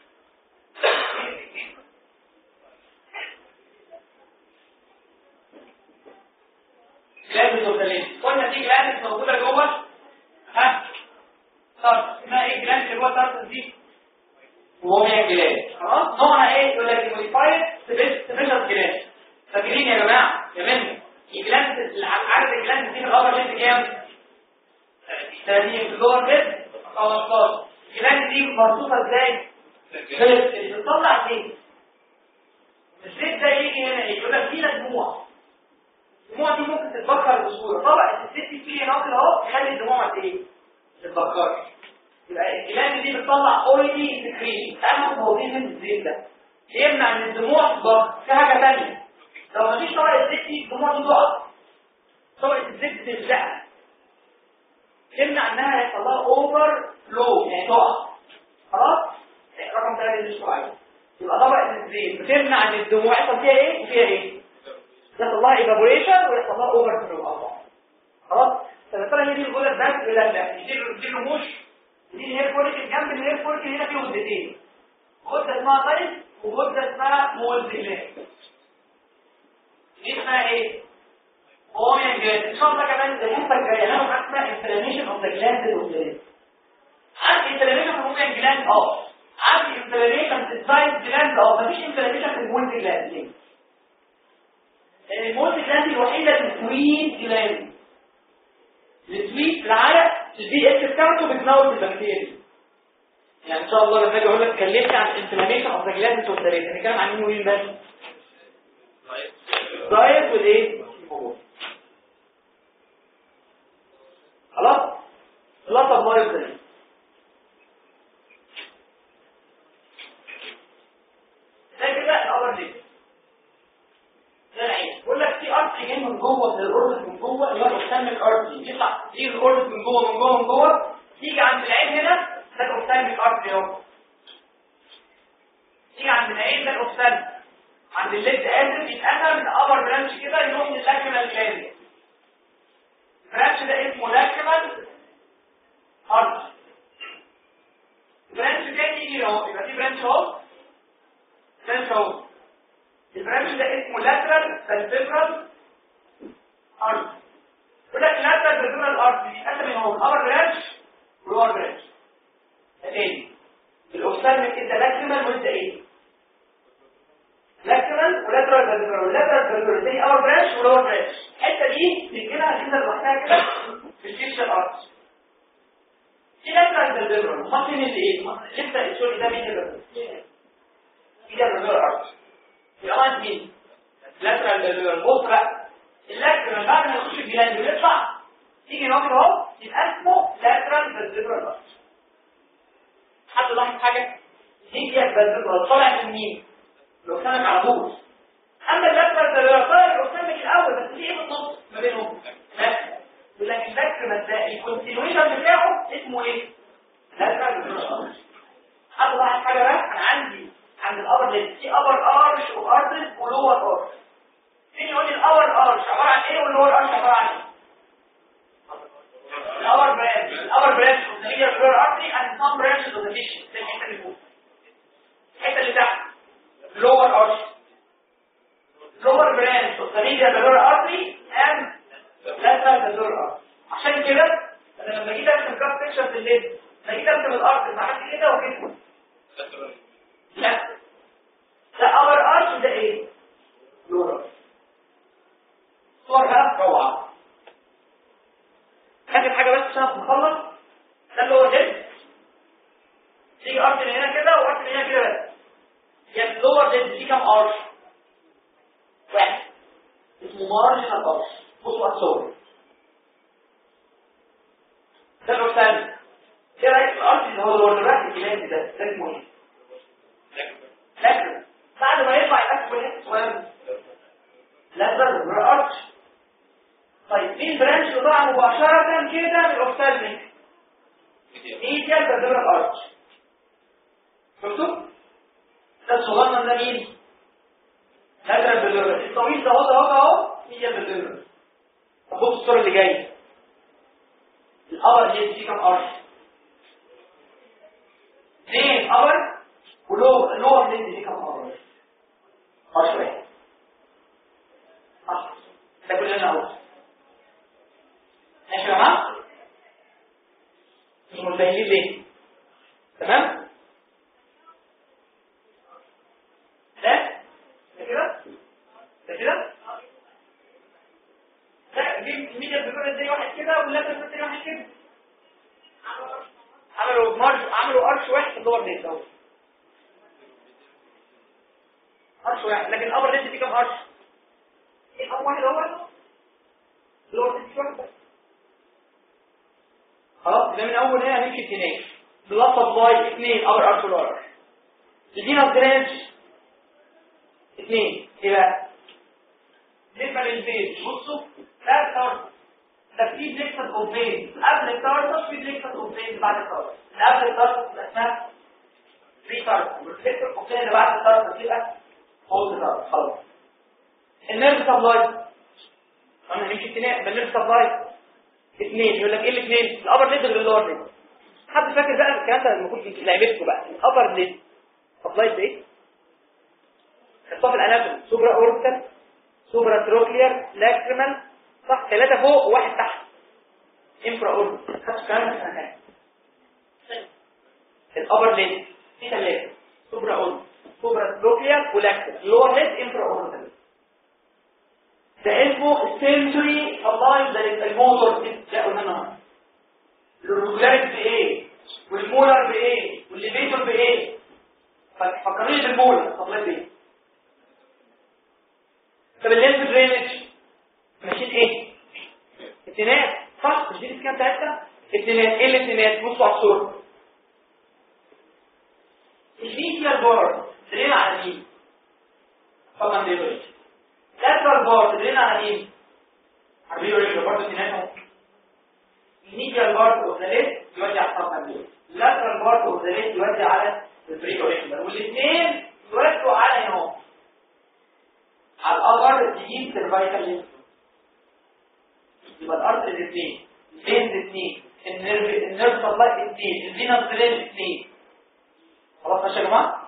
جلاند وثلاثة قلنا دي جلاند موجودة جوه ها طب اسمها ايه جلاند اللي جوه الطرف دي وهي جلاند خلاص نوعها ايه يقول لك موديفايد سبيشال جلاند فاكرين يا جماعه يا مني الجلاند عدد الجلاند دي في الابر ليد كام ثلاثين في اللور ليد خمستاشر الجلاند دي مرصوصه ازاي اللي بتطلع زيت الزيت ده يجي هنا ايه يقول لك فينا دموع الدموع دي ممكن تتبخر بسهوله طبعا الست فيه ناقل اهو يخلي الدموع ما ايه تتبخرش يبقى الجلاند دي بتطلع اويلي سكريشن تعالوا موجودين من الزيت ده يمنع ان الدموع تتبخر في حاجه ثانيه لو مفيش طبقه زيت دي الدموع دي تقع طبقه الزيت بتلزقها تمنع انها يحصل لها اوفر فلو يعني تقع خلاص رقم ثلاثة مش كويس يبقى طبقه الزيت بتمنع ان الدموع يحصل فيها ايه وفيها ايه يحصل لها ايفابوريشن ويحصل لها اوفر فلو خلاص طب ترى هي دي الغده بس لا لا دي دي الرموش دي الهير فوليكل جنب الهير فوليكل هنا فيه غدتين غده اسمها طيب وغده اسمها مولتيلين دي اسمها ايه اوميا جلاند ان شاء الله كمان ده الحصه الجايه هناخد حاجه اسمها انفلاميشن اوف ذا جلاند والجلاند عندي انفلاميشن في اوميا جلاند اه عندي انفلاميشن في السايد جلاند اه مفيش انفلاميشن في المولتي جلاند ليه لان المولتي جلاند الوحيده السويت جلاند السويت في العرق البي اتش بتاعته بتموت البكتيريا يعني ان شاء الله لما اجي اقول لك اتكلمت عن انفلاميشن اوف ذا جلاند والجلاند هنتكلم عن مين ومين بس دايت والايه خلاص خلاص الله يسلمك ده كده الأول دي ده العين بقول لك في ارتري جاي من جوه في الاوربت من جوه اللي هو الاوبتالميك ارتري يطلع يجي الاوربت من جوه من جوه من جوه تيجي عند العين هنا ده الاوبتالميك ارتري اهو تيجي عند العين ده الاوبتالميك عند الليد اسف يتقسم من ابر برانش كده يروح للاكريمال جلاند البرانش ده اسمه لاكريمال ارتري البرانش تاني يجي اهو يبقى في برانش اهو برانش اهو البرانش ده اسمه لاترال فالفيبرال ارتري يقول لك لاترال فالفيبرال ارتري يتقسم من هو الابر برانش واللور برانش تاني الاوبتالميك ده لاكريمال وده ايه لاكريمال ولاترال فالفيبرال لاترال فالفيبرال تاني ابر برانش ولور برانش الحته دي بنجيبها كده لوحدها كده في الفيشل ارتري دي لاترال فالفيبرال ما فين الايه لسه السوري ده مين اللي كده الفالفيبرال ارتري يبقى مين لاترال فالفيبرال بص بقى اللاكريمال بعد ما يخش الجلاند ويطلع تيجي نقطه اهو يبقى اسمه لاترال فالفيبرال ارتري حد لاحظ حاجه؟ دي كده بس طالع من مين؟ لو كان على طول. اما اللاترال ده طالع لو كان من الاول بس في ايه بالنص ما بينهم؟ لا يقول لك اللاترال ده الكونتينيويشن بتاعه اسمه ايه؟ لاترال. حد لاحظ حاجه بقى؟ انا عندي عند الابر ليد في ابر ارش وارتس ولور ارش. مين يقول لي الابر ارش عباره عن ايه واللور ارش عباره عن ايه؟ الأور branch, الأور branch of the medial superior artery and some branches of the tissue. ده الحتة اللي فوق. الحتة اللي تحت. lower arch. lower branch of the medial superior artery and lateral superior artery. عشان كده أنا لما جيت أرسم كاب سكشن في الليد، لما جيت أرسم الأرض عملت كده وكده. لا. ده upper arch ده إيه؟ lower arch. صور بقى روعة. آخر حاجة بس عشان نخلص ده اللي هو الهيد. تيجي أرض من هنا كده وأرض من هنا كده بس. يعني اللور هيد دي كام أرش؟ واحد. اسمه مارجنال أرش. بصوا على الصور. ده الأرثالي. إيه رأيك في الأرض اللي هو الراك الجلاني ده؟ ده اسمه إيه؟ لاكرم. بعد ما يطلع يبقى اسمه الصغير. لاكرم أرش. طيب مين برانش اللي طلع مباشرة كده من الأوفتالميك؟ ميديال بازيلر أرش. شفتوا؟ ده الصغنن ده مين؟ لاترال بازيلر. الطويل ده اهو اهو اهو ميديال بازيلر. طب بصوا الصورة اللي جاية. الأبر دي دي كام أرش؟ اثنين أبر ولو اللور دي دي كام أرش؟ أرش واحد. أرش. ده كلنا أهو. ماشي يا جماعه مش متفاهمين ليه تمام ده ده كده ده كده لا دي الميديا بيقول ازاي واحد كده واللاتر الثاني واحد كده عملوا مارج عملوا ارش واحد في اللور ليد اهو ارش واحد لكن الابر ليد دي كام ارش ايه اول واحد اهو اللور ليد واحد بس خلاص ده من اول هنا نمشي اثنين بلس سبلاي اثنين ابر ارش ولور الفينوس درينج اثنين ايه بقى بالنسبه للبيز بصوا ده التارت ده في بليكسس اوف بيز قبل التارت في بليكسس اوف بيز بعد التارت اللي قبل التارت اسمها فري تارت والبليكسس اوف بيز اللي بعد التارت بتبقى هولد تارت خلاص النيرف سبلاي انا هنمشي اثنين بالنيرف سبلاي اثنين يقول لك ايه الاثنين الابر ليد غير اللور ليد حد فاكر بقى الكلام ده المفروض في لعبتكم بقى الابر ليد سبلاي ايه خطوه في الاناتومي سوبرا اوربيتال سوبرا تروكلير لاكريمال صح ثلاثه فوق وواحد تحت انفرا اوربيتال خدت الكلام ده هنا الابر ليد في ثلاثه سوبرا اوربيتال سوبرا تروكلير ولاكريمال اللور ليد انفرا اوربيتال ده اسمه السنسوري سبلاي ده الموتور ده قلنا النهارده الريجولاريتي بايه والمولر بايه والليفيتور بايه فكرني بالمولر سبلاي بايه طب اللينس درينج ماشيين ايه اتنينات صح مش دي الاسكان بتاعتها اتنينات ايه الاتنينات بصوا على الصوره الميديال بار درين على مين طبعا دي lateral part درينا على مين؟ عارفين رجل برضه اتنيناتهم الميديال part of the leg يودي على الصفحة lateral part of the leg يودي على البريكوليكولر والاثنين يودوا على هنا على الأبر تجيب سيرفايكال لينس يبقى الأرض الاثنين لينز اثنين النيرف النيرف سبلاي اثنين الفينوس درين اثنين خلاص ماشي يا جماعة؟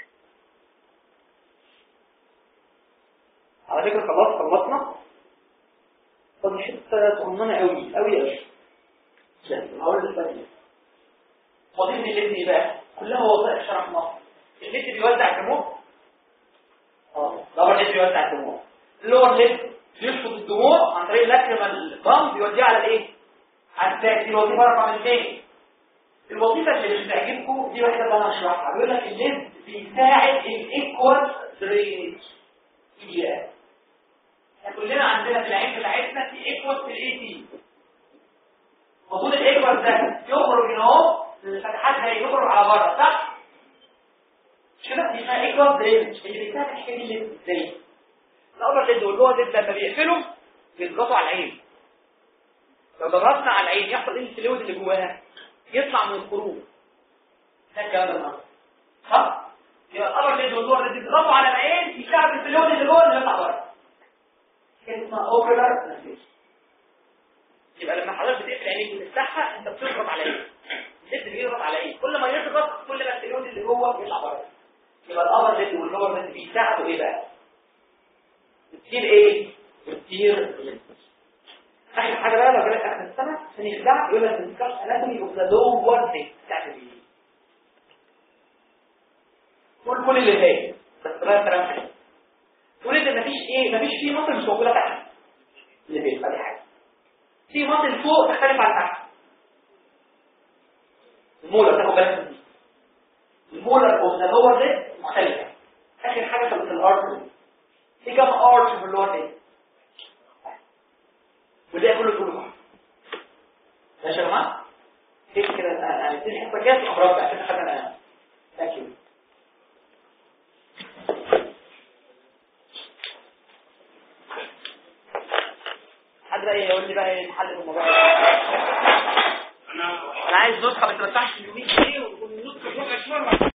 على فكرة خلاص خلصنا طب مش انت صغننة قوي قوي قوي هقول لك وظيفة الليد ايه بقى كلها وظائف شرحناها الليد بيوزع الدموع اه الابر ليد بيوزع الدموع اللور ليد بيشفط الدموع عن طريق اللاكريمال بامب بيوديها على الايه على الساك دي وظيفة رقم اثنين الوظيفة اللي مش بتعجبكم دي واحدة طبعا اشرحها بيقول لك الليد بيساعد الايكوال درينج ايه كلنا عندنا في العين بتاعتنا في ايكوال في الاي تي المفروض الايكوال ده يخرج هنا اهو الفتحات هيخرج على بره صح؟ مش كده؟ دي اسمها ايه كروس درينج اللي بيساعد الحكايه دي اللي ازاي؟ الابر ليد واللور ليد لما بيقفلوا بيضغطوا على العين. لو ضغطنا على العين يحصل ايه الفلويد اللي جواها؟ يطلع من الخروج. ده الكلام ده صح؟ يبقى الابر ليد واللور ليد يضغطوا على العين يساعد الفلويد اللي جوه اللي يطلع بره. كده اسمها اوبريلر نافيشن. يبقى لما حضرتك بتقفل عينيك وتفتحها انت بتضغط على عينيك. الجسم بيضغط على عينيك، كل ما يضغط كل ما الفلويد اللي جوه بيطلع بره. يبقى الابر ليد واللور ليد بيساعدوا ايه بقى؟ بتصير ايه؟ بتصير اخر حاجه بقى لو جالك اخر السنه عشان يخدعك يقول لك ديسكاس اناتومي اوف ذا لور ليد تعمل ايه؟ قول كل اللي فات بس بقى كلام حلو. تقول ان مفيش ايه؟ مفيش فيه مصل مش موجوده تحت. اللي فات دي حاجه. في مصل فوق تختلف عن تحت. المولر تاخد بالك من دي. المولر اوف ذا لور ليد مختلفه. اخر حاجه في الارتري. في كام ارتري في اللور ليد؟ وده كله كله واحد. ماشي يا جماعه؟ كيف كده انا دي حته جت امراض عشان حاجه انا اكيد. حد بقى يقول لي بقى ايه الحل في الموضوع ده؟ انا انا عايز نسخه ما ترتاحش اليومين دي ونسخه فوق شويه